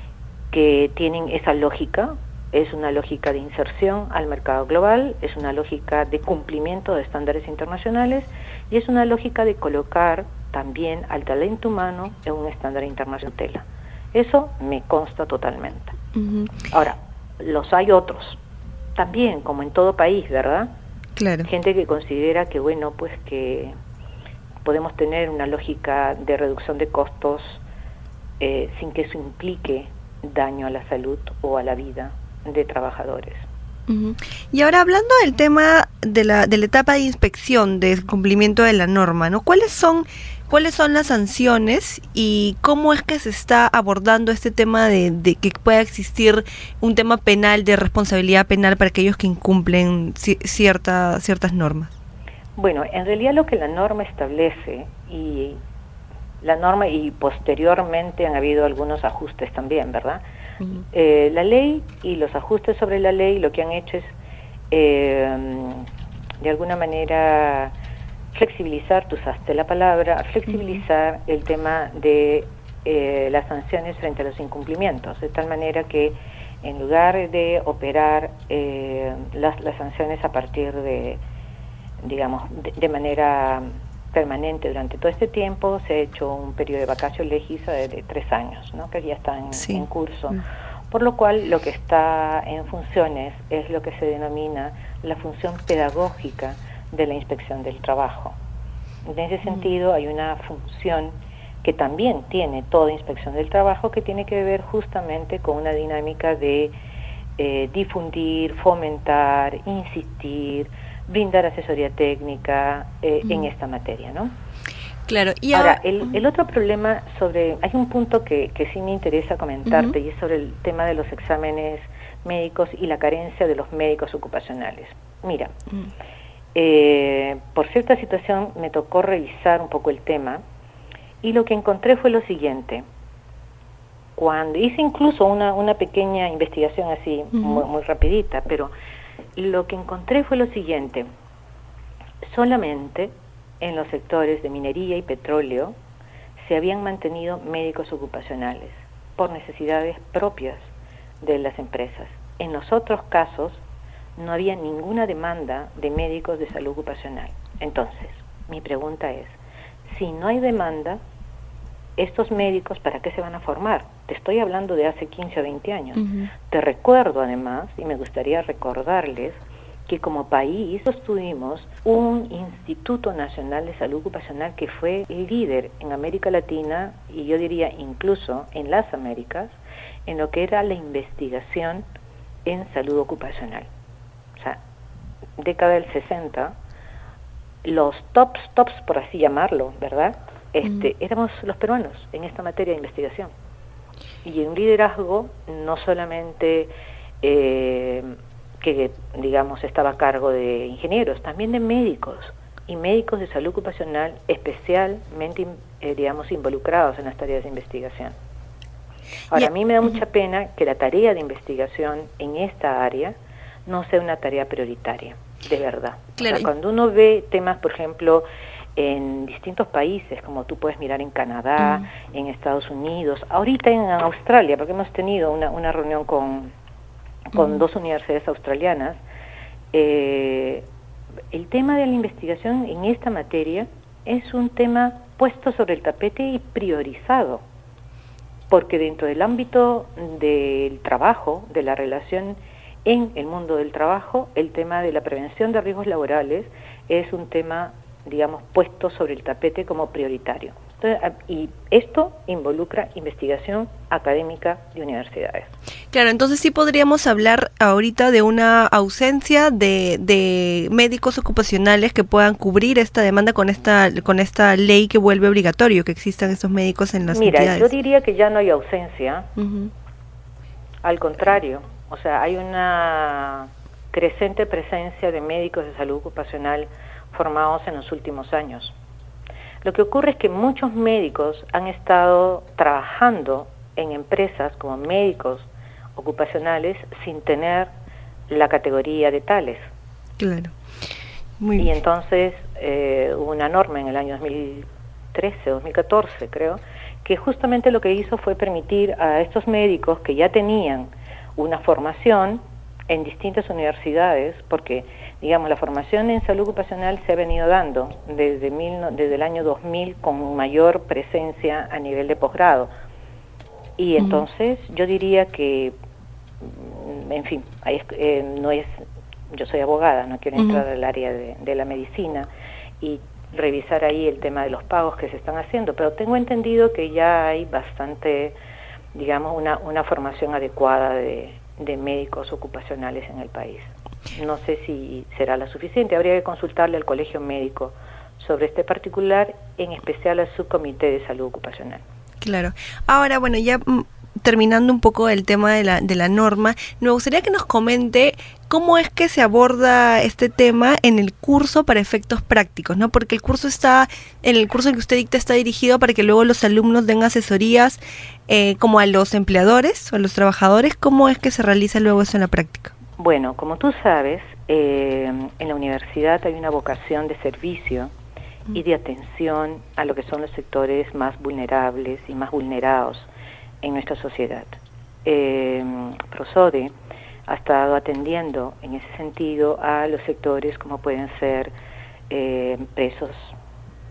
que tienen esa lógica, es una lógica de inserción al mercado global, es una lógica de cumplimiento de estándares internacionales y es una lógica de colocar también al talento humano en un estándar internacional tela. Eso me consta totalmente. Uh-huh. Ahora, los hay otros, también como en todo país, ¿verdad? Claro. Gente que considera que, bueno, pues que podemos tener una lógica de reducción de costos eh, sin que eso implique daño a la salud o a la vida de trabajadores. Uh-huh. Y ahora hablando del tema de la de la etapa de inspección del cumplimiento de la norma, ¿no? ¿Cuáles son cuáles son las sanciones y cómo es que se está abordando este tema de, de que pueda existir un tema penal, de responsabilidad penal para aquellos que incumplen ci- cierta, ciertas normas? Bueno, en realidad lo que la norma establece, y la norma y posteriormente han habido algunos ajustes también, ¿verdad? Uh-huh. Eh, la ley y los ajustes sobre la ley lo que han hecho es eh, de alguna manera flexibilizar, tú usaste la palabra, flexibilizar uh-huh. el tema de eh, las sanciones frente a los incumplimientos, de tal manera que en lugar de operar eh, las, las sanciones a partir de digamos, de, de manera permanente durante todo este tiempo, se ha hecho un periodo de vacatio legis de, de tres años, ¿no? Que ya está en, sí. en curso. Mm. Por lo cual, lo que está en funciones es lo que se denomina la función pedagógica de la inspección del trabajo. En ese sentido, hay una función que también tiene toda inspección del trabajo, que tiene que ver justamente con una dinámica de eh, difundir, fomentar, insistir, brindar asesoría técnica eh, mm. en esta materia, ¿no? Claro. Y ahora, ahora el, el otro problema sobre, hay un punto que, que sí me interesa comentarte, uh-huh. y es sobre el tema de los exámenes médicos y la carencia de los médicos ocupacionales. Mira, uh-huh. eh, por cierta situación me tocó revisar un poco el tema, y lo que encontré fue lo siguiente. Cuando hice incluso una, una pequeña investigación así, uh-huh. muy, muy rapidita, pero lo que encontré fue lo siguiente. Solamente en los sectores de minería y petróleo se habían mantenido médicos ocupacionales por necesidades propias de las empresas. En los otros casos no había ninguna demanda de médicos de salud ocupacional. Entonces, mi pregunta es, si no hay demanda, ¿estos médicos para qué se van a formar? Te estoy hablando de hace quince o veinte años. Uh-huh. Te recuerdo además, y me gustaría recordarles, que como país tuvimos un Instituto Nacional de Salud Ocupacional que fue el líder en América Latina, y yo diría incluso en las Américas, en lo que era la investigación en salud ocupacional. O sea, década del sesenta, los tops, tops por así llamarlo, ¿verdad? Este, mm. éramos los peruanos en esta materia de investigación. Y en liderazgo, no solamente eh, que, digamos, estaba a cargo de ingenieros, también de médicos, y médicos de salud ocupacional especialmente, eh, digamos, involucrados en las tareas de investigación. Ahora, a mí me da mucha pena que la tarea de investigación en esta área no sea una tarea prioritaria, de verdad. Claro. O sea, cuando uno ve temas, por ejemplo, en distintos países, como tú puedes mirar en Canadá, mm. en Estados Unidos, ahorita en Australia, porque hemos tenido una, una reunión con, con mm. dos universidades australianas, eh, el tema de la investigación en esta materia es un tema puesto sobre el tapete y priorizado, porque dentro del ámbito del trabajo, de la relación en el mundo del trabajo, el tema de la prevención de riesgos laborales es un tema, digamos, puesto sobre el tapete como prioritario. Entonces, y esto involucra investigación académica de universidades. Claro, entonces sí podríamos hablar ahorita de una ausencia de, de médicos ocupacionales que puedan cubrir esta demanda con esta con esta ley que vuelve obligatorio que existan estos médicos en las Mira, entidades. Yo diría que ya no hay ausencia, uh-huh. al contrario, o sea, hay una creciente presencia de médicos de salud ocupacional formados en los últimos años. Lo que ocurre es que muchos médicos han estado trabajando en empresas como médicos ocupacionales sin tener la categoría de tales. Claro. Muy bien. Y entonces eh, hubo una norma en el año dos mil trece, dos mil catorce creo, que justamente lo que hizo fue permitir a estos médicos que ya tenían una formación en distintas universidades, porque digamos la formación en salud ocupacional se ha venido dando desde, mil, desde el año dos mil con mayor presencia a nivel de posgrado. Y entonces uh-huh. yo diría que, en fin, ahí es, eh, no es, yo soy abogada, no quiero entrar uh-huh. al área de, de la medicina y revisar ahí el tema de los pagos que se están haciendo, pero tengo entendido que ya hay bastante, digamos, una, una formación adecuada de, de médicos ocupacionales en el país. No sé si será la suficiente, habría que consultarle al colegio médico sobre este particular, en especial al subcomité de salud ocupacional. Claro. Ahora, bueno, ya mm, terminando un poco el tema de la, de la norma, me gustaría que nos comente cómo es que se aborda este tema en el curso para efectos prácticos, ¿no? Porque el curso está, en el curso que usted dicta está dirigido para que luego los alumnos den asesorías eh, como a los empleadores o a los trabajadores. ¿Cómo es que se realiza luego eso en la práctica? Bueno, como tú sabes, eh, en la universidad hay una vocación de servicio y de atención a lo que son los sectores más vulnerables y más vulnerados en nuestra sociedad. Eh, Prosode ha estado atendiendo en ese sentido a los sectores como pueden ser eh, presos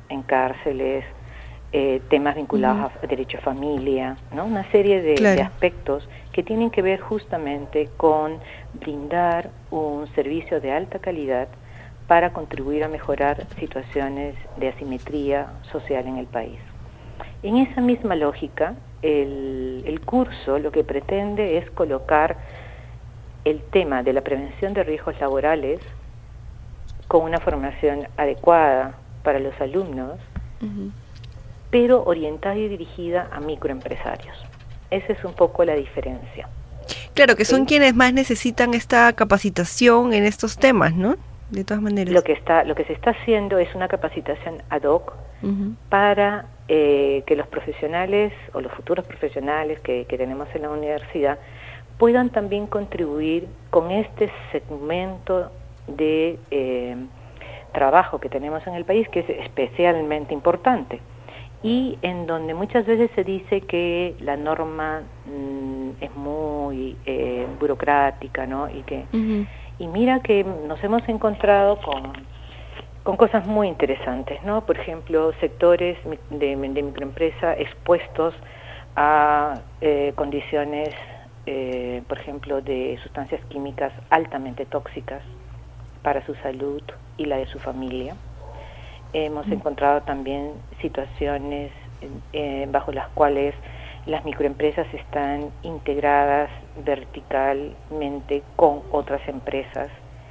en cárceles, eh, temas vinculados uh-huh. a derecho a familia, ¿no? Una serie de, claro. de aspectos que tienen que ver justamente con brindar un servicio de alta calidad para contribuir a mejorar situaciones de asimetría social en el país. En esa misma lógica, el, el curso lo que pretende es colocar el tema de la prevención de riesgos laborales con una formación adecuada para los alumnos, uh-huh. pero orientada y dirigida a microempresarios. Esa es un poco la diferencia. Claro, que son ¿sí? quienes más necesitan esta capacitación en estos temas, ¿no? De todas maneras. Lo que está, lo que se está haciendo es una capacitación ad hoc uh-huh. para eh, que los profesionales o los futuros profesionales que, que tenemos en la universidad puedan también contribuir con este segmento de eh, trabajo que tenemos en el país, que es especialmente importante, y en donde muchas veces se dice que la norma mmm, es muy eh, burocrática, ¿no? Y que uh-huh. y mira que nos hemos encontrado con, con cosas muy interesantes, ¿no? Por ejemplo, sectores de, de microempresa expuestos a eh, condiciones, eh, por ejemplo, de sustancias químicas altamente tóxicas para su salud y la de su familia. Hemos mm. encontrado también situaciones eh, bajo las cuales las microempresas están integradas verticalmente con otras empresas,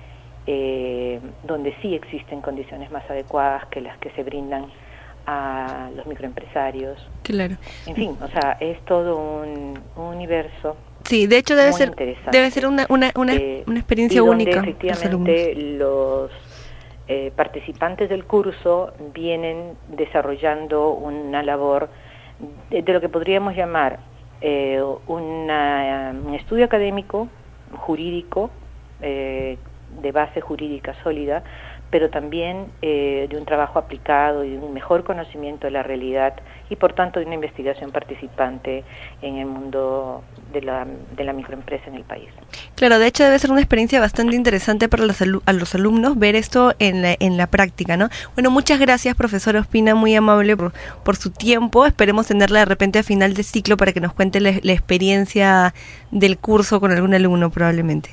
eh, donde sí existen condiciones más adecuadas que las que se brindan a los microempresarios. Claro. En fin, o sea, es todo un, un universo. Sí, de hecho debe ser debe ser una una una, eh, una experiencia y donde única. Efectivamente los eh, participantes del curso vienen desarrollando una labor de, de lo que podríamos llamar eh, una, un estudio académico, jurídico, eh, de base jurídica sólida, pero también eh, de un trabajo aplicado y de un mejor conocimiento de la realidad y por tanto de una investigación participante en el mundo de la, de la microempresa en el país. Claro, de hecho debe ser una experiencia bastante interesante para los, alu- a los alumnos ver esto en la, en la práctica, ¿no? Bueno, muchas gracias, profesor Ospina, muy amable por, por su tiempo. Esperemos tenerla de repente a final de ciclo para que nos cuente la, la experiencia del curso con algún alumno probablemente.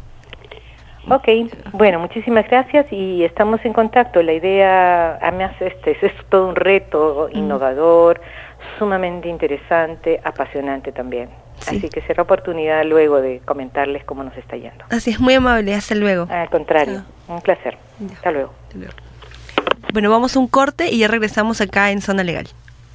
Ok, bueno, muchísimas gracias y estamos en contacto. La idea, además, este es, es todo un reto innovador, sumamente interesante, apasionante también. Sí. Así que será oportunidad luego de comentarles cómo nos está yendo. Así es, muy amable, hasta luego. Al contrario, ah. un placer. Ya. Hasta luego. Hasta luego. Bueno, vamos a un corte y ya regresamos acá en Zona Legal.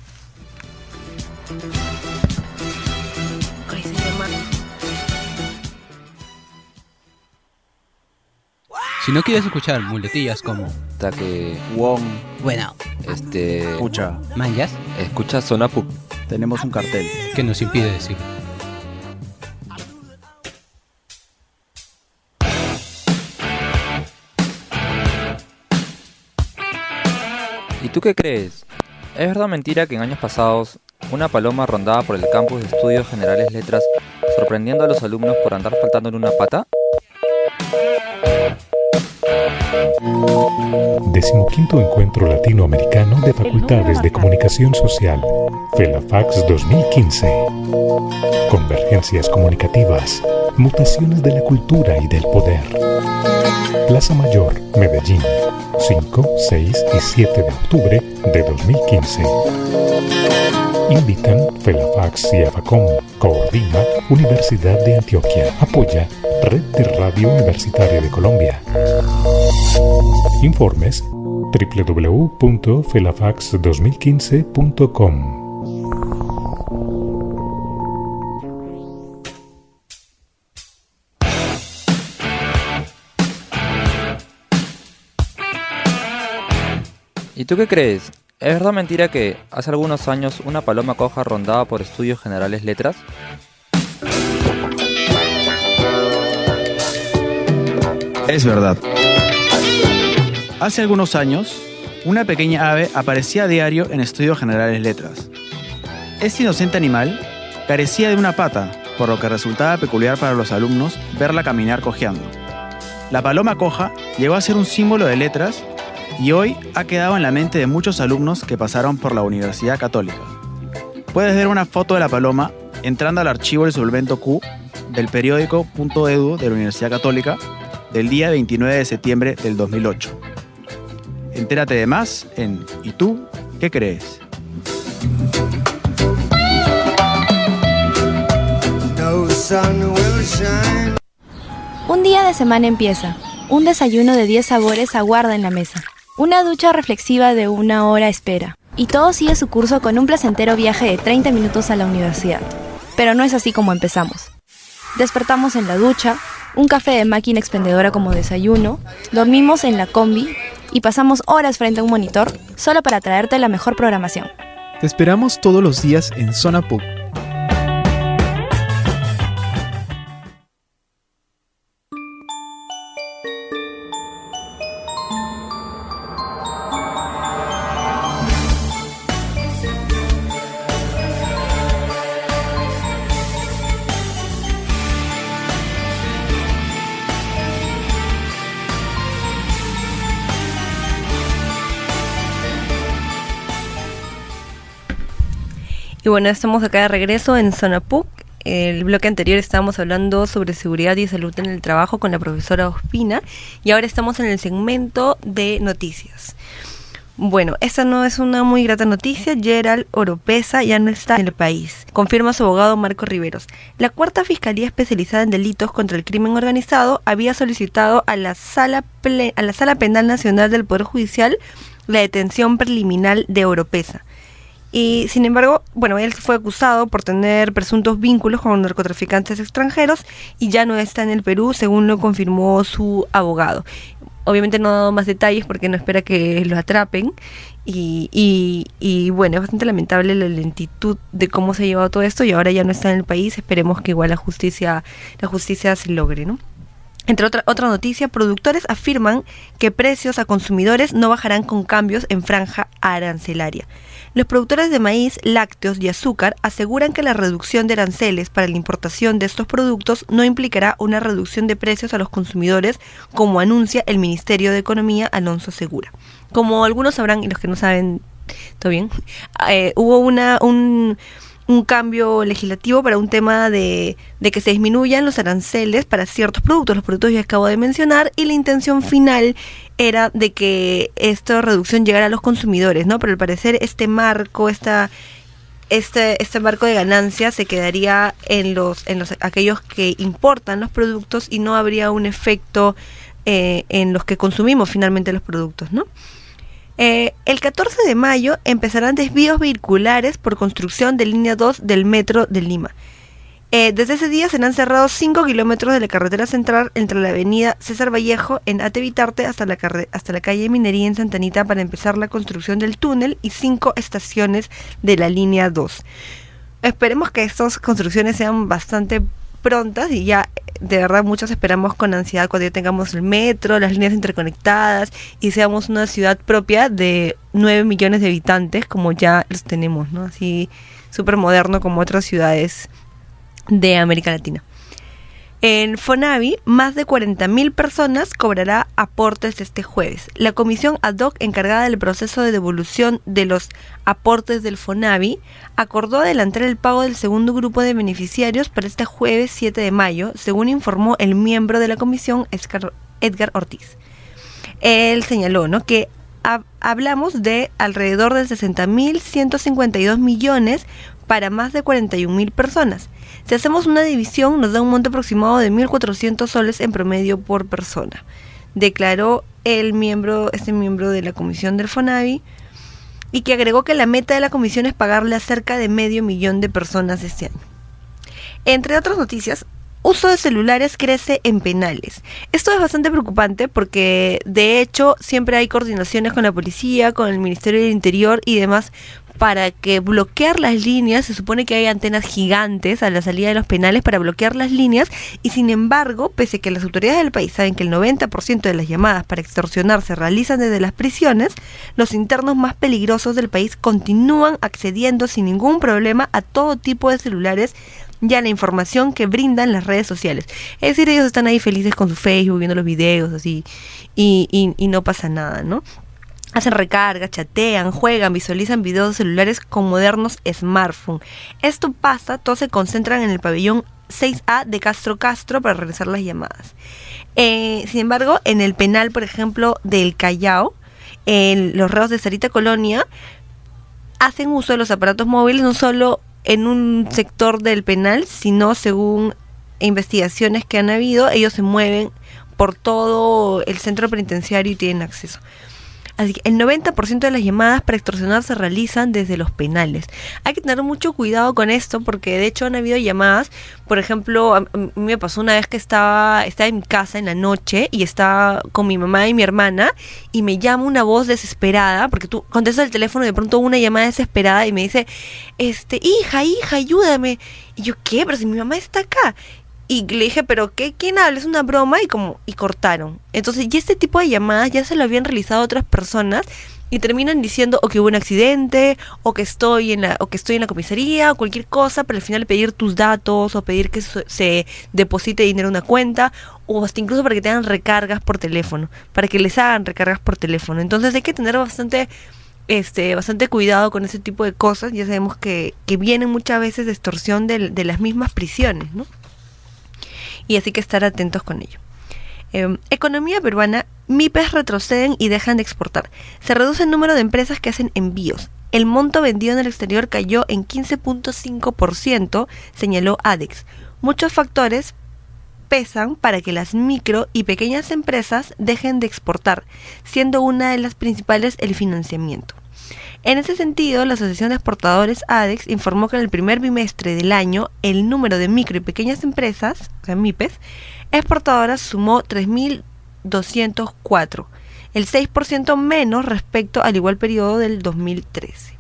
Si no quieres escuchar muletillas como Taque, Wong, bueno, este, escucha, manjas, escucha Zona Puc. Tenemos un cartel que nos impide decir. ¿Y tú qué crees? ¿Es verdad o mentira que en años pasados una paloma rondaba por el campus de Estudios Generales Letras sorprendiendo a los alumnos por andar faltando en una pata? Decimoquinto Encuentro Latinoamericano de Facultades de Comunicación Social, FELAFAX dos mil quince. Convergencias comunicativas, mutaciones de la cultura y del poder. Plaza Mayor, Medellín, cinco, seis y siete de octubre de dos mil quince. Invitan FELAFAX y AFACOM. Coordina Universidad de Antioquia. Apoya Red de Radio Universitaria de Colombia. Informes doble u doble u doble u punto felafax dos mil quince punto com. ¿Y tú qué crees? ¿Es verdad o mentira que hace algunos años una paloma coja rondaba por Estudios Generales Letras? Es verdad. Hace algunos años, una pequeña ave aparecía a diario en Estudios Generales Letras. Este inocente animal carecía de una pata, por lo que resultaba peculiar para los alumnos verla caminar cojeando. La paloma coja llegó a ser un símbolo de letras y hoy ha quedado en la mente de muchos alumnos que pasaron por la Universidad Católica. Puedes ver una foto de la paloma entrando al archivo del suplemento Q del periódico punto edu de la Universidad Católica del día veintinueve de septiembre del dos mil ocho. Entérate de más en ¿Y tú qué crees? Un día de semana empieza. Un desayuno de diez sabores aguarda en la mesa. Una ducha reflexiva de una hora espera. Y todo sigue su curso con un placentero viaje de treinta minutos a la universidad. Pero no es así como empezamos. Despertamos en la ducha, un café de máquina expendedora como desayuno, dormimos en la combi y pasamos horas frente a un monitor solo para traerte la mejor programación. Te esperamos todos los días en Zona P U C. Y bueno, estamos acá de regreso en Zona P U C. El bloque anterior estábamos hablando sobre seguridad y salud en el trabajo con la profesora Ospina y ahora estamos en el segmento de noticias. Bueno, esta no es una muy grata noticia. Gerald Oropesa ya no está en el país, confirma su abogado Marco Riveros. La cuarta Fiscalía Especializada en Delitos contra el Crimen Organizado había solicitado a la Sala, Ple- a la Sala Penal Nacional del Poder Judicial la detención preliminar de Oropesa. Y sin embargo, bueno, él fue acusado por tener presuntos vínculos con narcotraficantes extranjeros y ya no está en el Perú, según lo confirmó su abogado. Obviamente no ha dado más detalles porque no espera que lo atrapen y, y, y bueno, es bastante lamentable la lentitud de cómo se ha llevado todo esto y ahora ya no está en el país. Esperemos que igual la justicia, la justicia se logre, ¿no? Entre otra, otra noticia, productores afirman que precios a consumidores no bajarán con cambios en franja arancelaria. Los productores de maíz, lácteos y azúcar aseguran que la reducción de aranceles para la importación de estos productos no implicará una reducción de precios a los consumidores, como anuncia el Ministerio de Economía, Alonso Segura. Como algunos sabrán, y los que no saben, ¿todo bien? Eh, hubo una... un un cambio legislativo para un tema de, de que se disminuyan los aranceles para ciertos productos, los productos que acabo de mencionar, y la intención final era de que esta reducción llegara a los consumidores, ¿no? Pero al parecer este marco, esta, este, este marco de ganancia se quedaría en los, en los aquellos que importan los productos y no habría un efecto eh, en los que consumimos finalmente los productos, ¿no? Eh, el catorce de mayo empezarán desvíos vehiculares por construcción de línea dos del metro de Lima. Eh, desde ese día serán cerrados cinco kilómetros de la carretera central entre la avenida César Vallejo en Atevitarte hasta la, carre- hasta la calle Minería en Santa Anita para empezar la construcción del túnel y cinco estaciones de la línea dos. Esperemos que estas construcciones sean bastante prontas y ya de verdad muchos esperamos con ansiedad cuando ya tengamos el metro, las líneas interconectadas y seamos una ciudad propia de nueve millones de habitantes como ya los tenemos, ¿no? Así súper moderno como otras ciudades de América Latina. En Fonavi, más de cuarenta mil personas cobrará aportes este jueves. La comisión ad hoc encargada del proceso de devolución de los aportes del Fonavi acordó adelantar el pago del segundo grupo de beneficiarios para este jueves siete de mayo, según informó el miembro de la comisión, Edgar, Edgar Ortiz. Él señaló, ¿no?, que ha, hablamos de alrededor de sesenta mil ciento cincuenta y dos millones para más de cuarenta y un mil personas. Si hacemos una división, nos da un monto aproximado de mil cuatrocientos soles en promedio por persona, declaró el miembro, este miembro de la comisión del Fonavi, y que agregó que la meta de la comisión es pagarle a cerca de medio millón de personas este año. Entre otras noticias, uso de celulares crece en penales. Esto es bastante preocupante porque de hecho siempre hay coordinaciones con la policía, con el Ministerio del Interior y demás para que bloquear las líneas. Se supone que hay antenas gigantes a la salida de los penales para bloquear las líneas y sin embargo, pese a que las autoridades del país saben que el noventa por ciento de las llamadas para extorsionar se realizan desde las prisiones, los internos más peligrosos del país continúan accediendo sin ningún problema a todo tipo de celulares y a la información que brindan las redes sociales. Es decir, ellos están ahí felices con su Facebook, viendo los videos así y, y, y no pasa nada, ¿no? hacen recargas, chatean, juegan, visualizan videos celulares con modernos smartphones. Esto pasa, todos se concentran en el pabellón seis A de Castro Castro para realizar las llamadas. Eh, sin embargo, en el penal, por ejemplo, del Callao, en los reos de Sarita Colonia hacen uso de los aparatos móviles no solo en un sector del penal, sino según investigaciones que han habido, ellos se mueven por todo el centro penitenciario y tienen acceso. Así que el noventa por ciento de las llamadas para extorsionar se realizan desde los penales. Hay que tener mucho cuidado con esto porque de hecho han habido llamadas, por ejemplo, a mí me pasó una vez que estaba, estaba en mi casa en la noche y estaba con mi mamá y mi hermana y me llama una voz desesperada, porque tú contestas el teléfono y de pronto una llamada desesperada y me dice, este, hija, hija, ayúdame. Y yo, ¿qué? Pero si mi mamá está acá. Y le dije, ¿pero qué? ¿Quién habla? Es una broma y como y cortaron. Entonces, y este tipo de llamadas ya se lo habían realizado otras personas y terminan diciendo o que hubo un accidente o que estoy en la o que estoy en la comisaría o cualquier cosa, pero al final pedir tus datos o pedir que se, se deposite dinero en una cuenta o hasta incluso para que te hagan recargas por teléfono, para que les hagan recargas por teléfono. Entonces, hay que tener bastante este bastante cuidado con ese tipo de cosas. Ya sabemos que que vienen muchas veces de extorsión de, de las mismas prisiones, ¿no? Y así que estar atentos con ello. Eh, economía peruana, MIPES retroceden y dejan de exportar. Se reduce el número de empresas que hacen envíos. El monto vendido en el exterior cayó en quince punto cinco por ciento, señaló ADEX. Muchos factores pesan para que las micro y pequeñas empresas dejen de exportar, siendo una de las principales el financiamiento. En ese sentido, la Asociación de Exportadores ADEX informó que en el primer bimestre del año el número de micro y pequeñas empresas, o sea, MIPES, exportadoras sumó tres mil doscientos cuatro, el seis por ciento menos respecto al igual periodo del dos mil trece.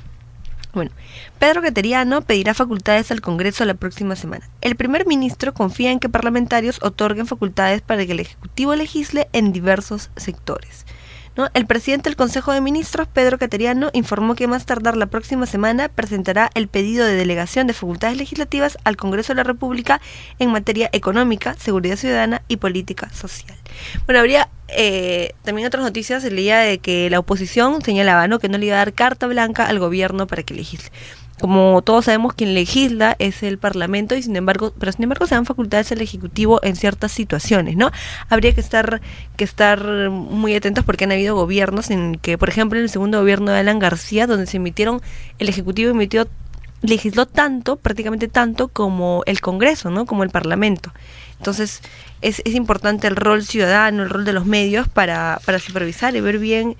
Bueno, Pedro Cateriano pedirá facultades al Congreso la próxima semana. El primer ministro confía en que parlamentarios otorguen facultades para que el Ejecutivo legisle en diversos sectores, ¿no? El presidente del Consejo de Ministros, Pedro Cateriano, informó que más tardar la próxima semana presentará el pedido de delegación de facultades legislativas al Congreso de la República en materia económica, seguridad ciudadana y política social. Bueno, habría eh, también otras noticias. Se leía de que la oposición señalaba, ¿no?, que no le iba a dar carta blanca al gobierno para que legisle. Como todos sabemos, quien legisla es el Parlamento y sin embargo, pero sin embargo se dan facultades al Ejecutivo en ciertas situaciones, ¿no? Habría que estar que estar muy atentos porque han habido gobiernos en que, por ejemplo, en el segundo gobierno de Alan García, donde se emitieron, el Ejecutivo emitió, legisló tanto, prácticamente tanto como el Congreso, ¿no?, como el Parlamento. Entonces, es, es importante el rol ciudadano, el rol de los medios para, para supervisar y ver bien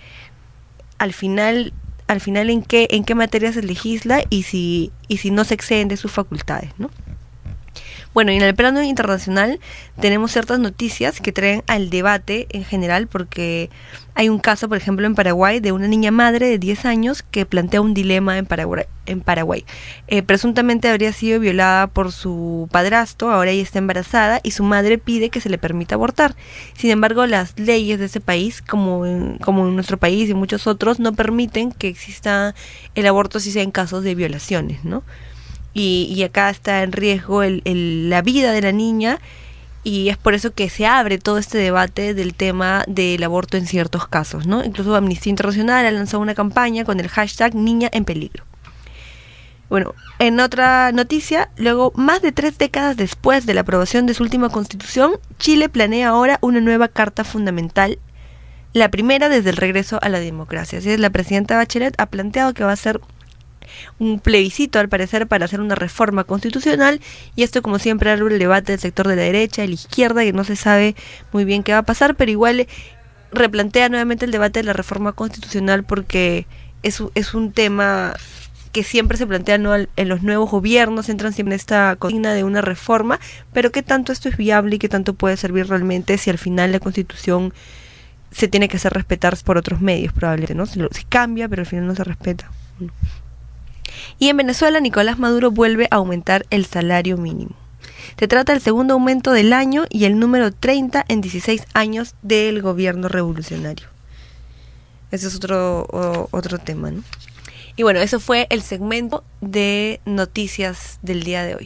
al final al final en qué en qué materia se legisla y si y si no se exceden de sus facultades, ¿no? Bueno, y en el plano internacional tenemos ciertas noticias que traen al debate en general, porque hay un caso, por ejemplo, en Paraguay, de una niña madre de diez años que plantea un dilema en Paraguay. En Paraguay. Eh, presuntamente habría sido violada por su padrastro, ahora ella está embarazada y su madre pide que se le permita abortar. Sin embargo, las leyes de ese país, como en, como en nuestro país y muchos otros, no permiten que exista el aborto si sea en casos de violaciones, ¿no? Y, y acá está en riesgo el, el, la vida de la niña, y es por eso que se abre todo este debate del tema del aborto en ciertos casos, ¿no? Incluso Amnistía Internacional ha lanzado una campaña con el hashtag Niña en Peligro. Bueno, en otra noticia, luego, más de tres décadas después de la aprobación de su última constitución, Chile planea ahora una nueva carta fundamental, la primera desde el regreso a la democracia. Así es, la presidenta Bachelet ha planteado que va a ser un plebiscito, al parecer, para hacer una reforma constitucional, y esto, como siempre, abre el debate del sector de la derecha y la izquierda, que no se sabe muy bien qué va a pasar, pero igual replantea nuevamente el debate de la reforma constitucional, porque es, es un tema que siempre se plantea, ¿no?, en los nuevos gobiernos, entran siempre en esta consigna de una reforma, pero qué tanto esto es viable y qué tanto puede servir realmente si al final la Constitución se tiene que hacer respetar por otros medios, probablemente, ¿no? Se, lo, se cambia, pero al final no se respeta. Y en Venezuela, Nicolás Maduro vuelve a aumentar el salario mínimo. Se trata del segundo aumento del año y el número treinta en dieciséis años del gobierno revolucionario. Ese es otro, o, otro tema, ¿no? Y bueno, eso fue el segmento de noticias del día de hoy.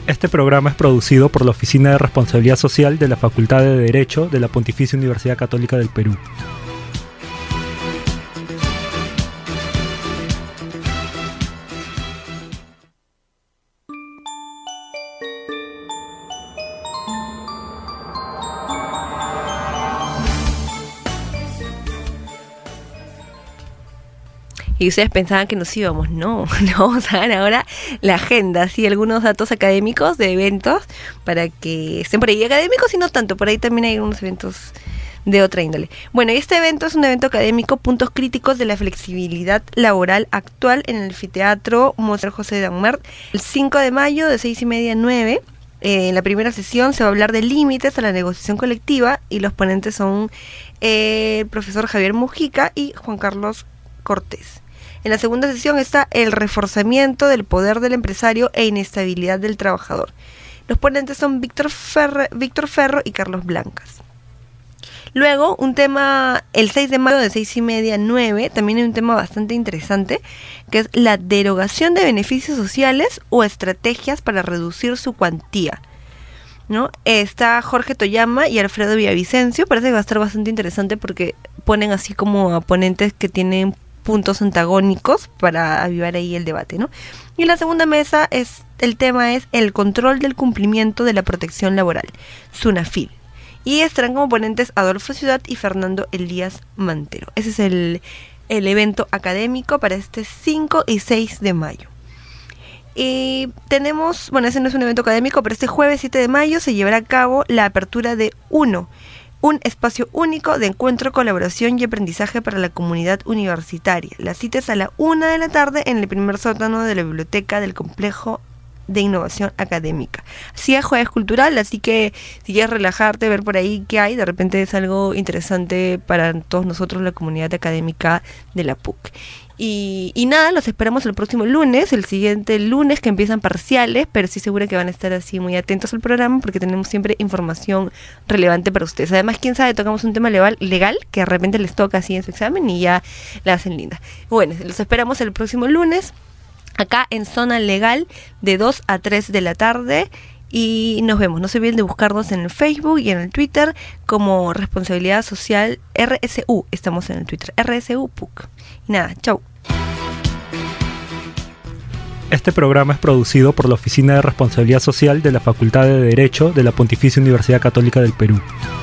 Este programa es producido por la Oficina de Responsabilidad Social de la Facultad de Derecho de la Pontificia Universidad Católica del Perú. Y ustedes pensaban que nos íbamos, no, no, vamos a dar ahora la agenda, sí, algunos datos académicos de eventos para que estén por ahí, académicos y no tanto, por ahí también hay unos eventos de otra índole. Bueno, y este evento es un evento académico, puntos críticos de la flexibilidad laboral actual en el anfiteatro Mozart José de Aumert, el cinco de mayo de seis y media a nueve. Eh, en la primera sesión se va a hablar de límites a la negociación colectiva y los ponentes son eh, el profesor Javier Mujica y Juan Carlos Cortés. En la segunda sesión está el reforzamiento del poder del empresario e inestabilidad del trabajador. Los ponentes son Víctor Ferro, Víctor Ferro y Carlos Blancas. Luego, un tema, el seis de mayo de seis y media a nueve, también hay un tema bastante interesante, que es la derogación de beneficios sociales o estrategias para reducir su cuantía, ¿no? Está Jorge Toyama y Alfredo Villavicencio. Parece que va a estar bastante interesante porque ponen así como a ponentes que tienen puntos antagónicos para avivar ahí el debate, ¿no? Y la segunda mesa, es el tema es el control del cumplimiento de la protección laboral, SUNAFIL. Y estarán como ponentes Adolfo Ciudad y Fernando Elías Mantero. Ese es el, el evento académico para este cinco y seis de mayo. Y tenemos, bueno, ese no es un evento académico, pero este jueves siete de mayo se llevará a cabo la apertura de UNO, un espacio único de encuentro, colaboración y aprendizaje para la comunidad universitaria. La cita es a la una de la tarde en el primer sótano de la biblioteca del complejo de innovación académica. Sí, es jueves cultural, así que si quieres relajarte, ver por ahí qué hay, de repente es algo interesante para todos nosotros, la comunidad académica de la P U C. Y, y nada, los esperamos el próximo lunes, el siguiente lunes, que empiezan parciales, pero sí seguro que van a estar así muy atentos al programa porque tenemos siempre información relevante para ustedes. Además, quién sabe, tocamos un tema legal, legal que de repente les toca así en su examen y ya la hacen linda. Bueno, los esperamos el próximo lunes acá en Zona Legal de dos a tres de la tarde. Y nos vemos, no se olviden de buscarnos en el Facebook y en el Twitter como Responsabilidad Social R S U. Estamos en el Twitter, R S U P U C. Y nada, chau. Este programa es producido por la Oficina de Responsabilidad Social de la Facultad de Derecho de la Pontificia Universidad Católica del Perú.